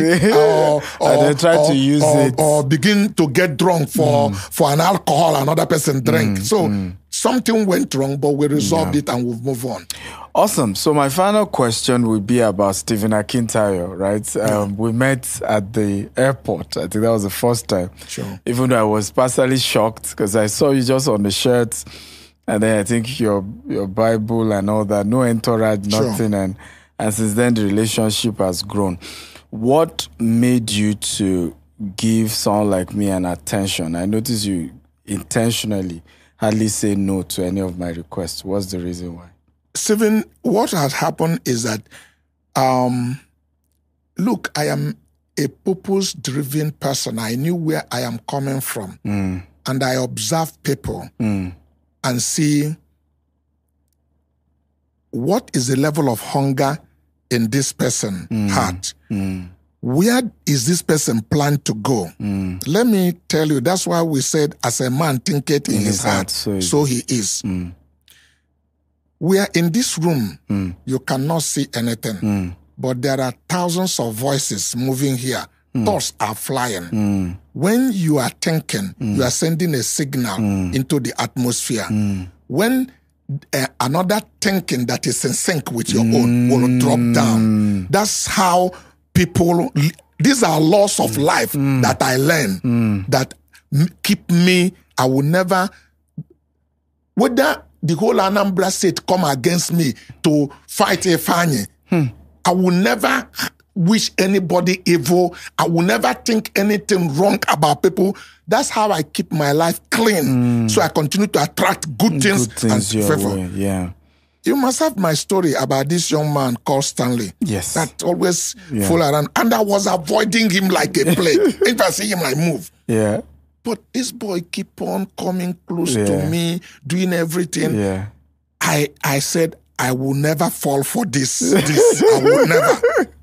or begin to get drunk for an alcohol another person drank. Something went wrong, but we resolved it and we've moved on. Awesome. So my final question would be about Stephen Akintayo, right? We met at the airport. I think that was the first time. Sure. Even though I was personally shocked because I saw you just on the shirt, and then I think your Bible and all that, no entourage, nothing, and since then the relationship has grown. What made you to give someone like me an attention? I noticed you intentionally hardly say no to any of my requests. What's the reason why? Stephen, what has happened is that, look, I am a purpose-driven person. I knew where I am coming from. And I observe people and see what is the level of hunger in this person's heart. Where is this person planned to go? Let me tell you, that's why we said, as a man thinketh in his heart, so he is. We are in this room, you cannot see anything, but there are thousands of voices moving here. Thoughts are flying. When you are thinking, you are sending a signal into the atmosphere. When another thinking that is in sync with your own will drop down. That's how people, these are laws of life that I learn that keep me, I will never, whether the whole Anambra State come against me to fight Ifeanyi, I will never wish anybody evil. I will never think anything wrong about people. That's how I keep my life clean. So I continue to attract good things and favor. Yeah. You must have my story about this young man called Stanley. Yes. That always fool around. And I was avoiding him like a plague. If I see him, I move. Yeah. But this boy keep on coming close to me, doing everything. Yeah. I said, I will never fall for this. I will never.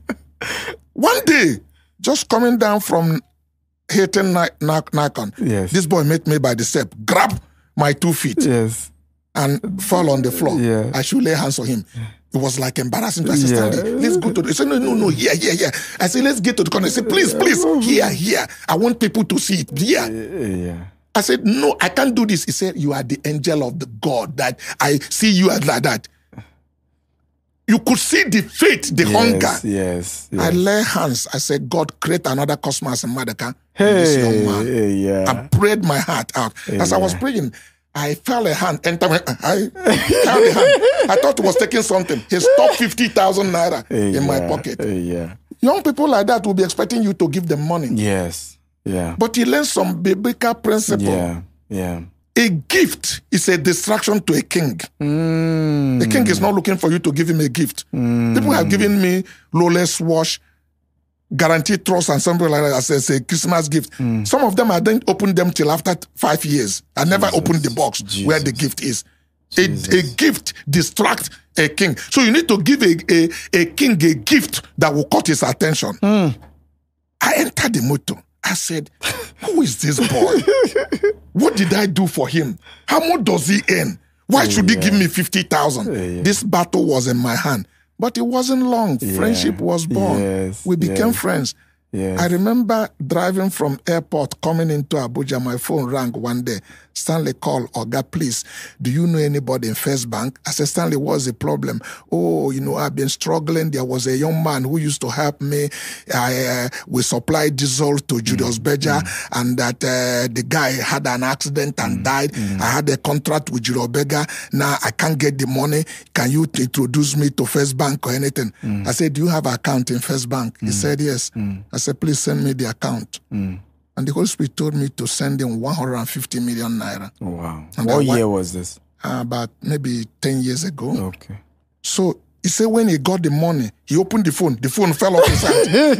One day, just coming down from Hilton Nikon, this boy met me by the step, grab my 2 feet, and fall on the floor. Yeah. I should lay hands on him. It was like embarrassing. I said, Stanley, let's go to the... He said, no, here. I said, let's get to the corner. He said, please, here. I want people to see it. Here. Yeah. I said, no, I can't do this. He said, you are the angel of the God that I see you as like that. You could see the faith, the hunger. Yes. I lay hands. I said, God, create another Cosmas and Madaka. This young man. I prayed my heart out. As I was praying, I felt a hand enter my... I held a hand. I thought it was taking something. He stopped 50,000 naira in my pocket. Young people like that will be expecting you to give them money. Yes. Yeah. But he learned some biblical principle. Yeah. A gift is a distraction to a king. The king is not looking for you to give him a gift. People have given me Rolex watch, guaranteed trust, and something like that as a Christmas gift. Some of them I didn't open them till after 5 years. I never opened the box where the gift is. A gift distracts a king. So you need to give a king a gift that will cut his attention. I entered the motor. I said, who is this boy? What did I do for him? How much does he earn? Why should he give me 50,000? This battle was in my hand. But it wasn't long. Friendship was born. We became friends. I remember driving from airport, coming into Abuja. My phone rang one day. Stanley called, Oga, please, do you know anybody in First Bank? I said, Stanley, what's the problem? Oh, I've been struggling. There was a young man who used to help me. We supplied diesel to Julius Berger, and that the guy had an accident and died. I had a contract with Julius Berger. Now I can't get the money. Can you introduce me to First Bank or anything? I said, do you have an account in First Bank? He said, yes. I said, please send me the account. And the Holy Spirit told me to send him 150 million naira. Wow. And what year was this? About maybe 10 years ago. Okay. So he said when he got the money, he opened the phone. The phone fell off his hand.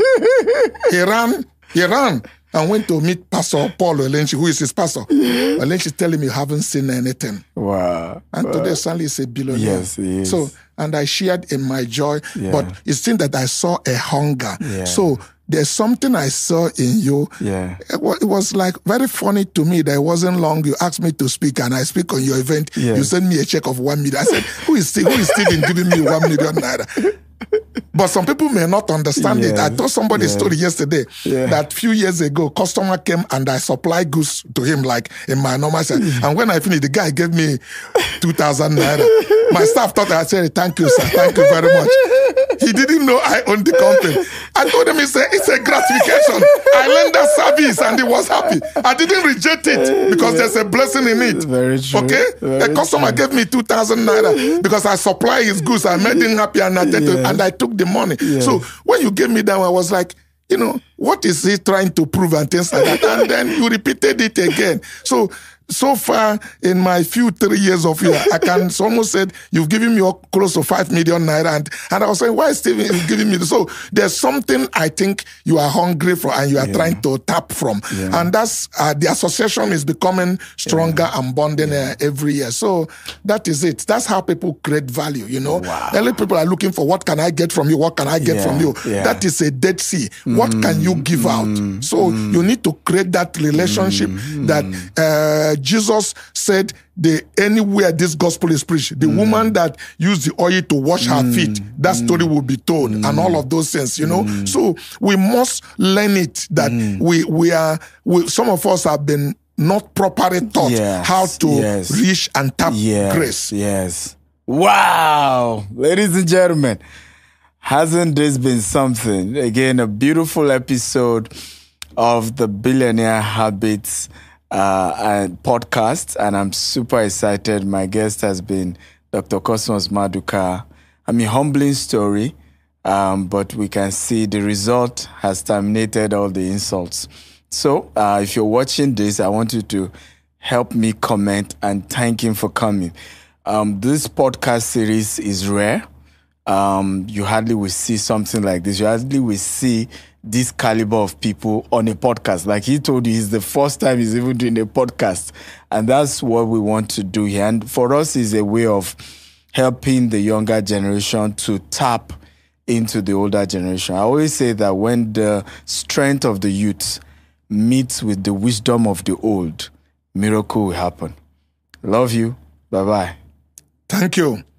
He ran and went to meet Pastor Paul Olenchi, who is his pastor. Olenchi is telling me you haven't seen anything. Wow. And today Stanley is a billionaire. Yes, he is. So, and I shared in my joy, but it's thing that I saw a hunger. So there's something I saw in you. It was like very funny to me that it wasn't long. You asked me to speak and I speak on your event. You sent me a check of 1 million. I said, who is Stephen giving me 1 million naira? But some people may not understand it. I told somebody a story yesterday that few years ago, customer came and I supplied goods to him like in my normal set. And when I finished, the guy gave me 2,000 naira. My staff thought I said, thank you, sir. Thank you very much. He didn't know I owned the company. I told him it's a gratification. I learned that service and he was happy. I didn't reject it because there's a blessing in it. Very true. Okay? The customer gave me 2,000 naira because I supply his goods. I made him happy and I took the money. So when you gave me that, I was like, what is he trying to prove and things like that? And then you repeated it again. So far in my few 3 years of here, I can almost said you've given me close to 5 million naira. And I was saying, why is Stephen giving me this? So there's something I think you are hungry for and you are trying to tap from. And that's the association is becoming stronger and bonding every year. So that is it. That's how people create value, Wow. Early people are looking for what can I get from you? What can I get from you? That is a Dead Sea. What can you give out? So you need to create that relationship that Jesus said, anywhere this gospel is preached, the woman that used the oil to wash her feet, that story will be told, and all of those things, So we must learn it that some of us have been not properly taught how to reach and tap grace. Yes. Wow. Ladies and gentlemen, hasn't this been something? Again, a beautiful episode of the Billionaire Habits and podcast, and I'm super excited. My guest has been Dr. Cosmas Maduka. Humbling story, but we can see the result has terminated all the insults. So if you're watching this, I want you to help me comment and thank him for coming. This podcast series is rare. You hardly will see something like this. You hardly will see this caliber of people on a podcast. Like he told you, it's the first time he's even doing a podcast. And that's what we want to do here. And for us, it's a way of helping the younger generation to tap into the older generation. I always say that when the strength of the youth meets with the wisdom of the old, miracle will happen. Love you. Bye-bye. Thank you.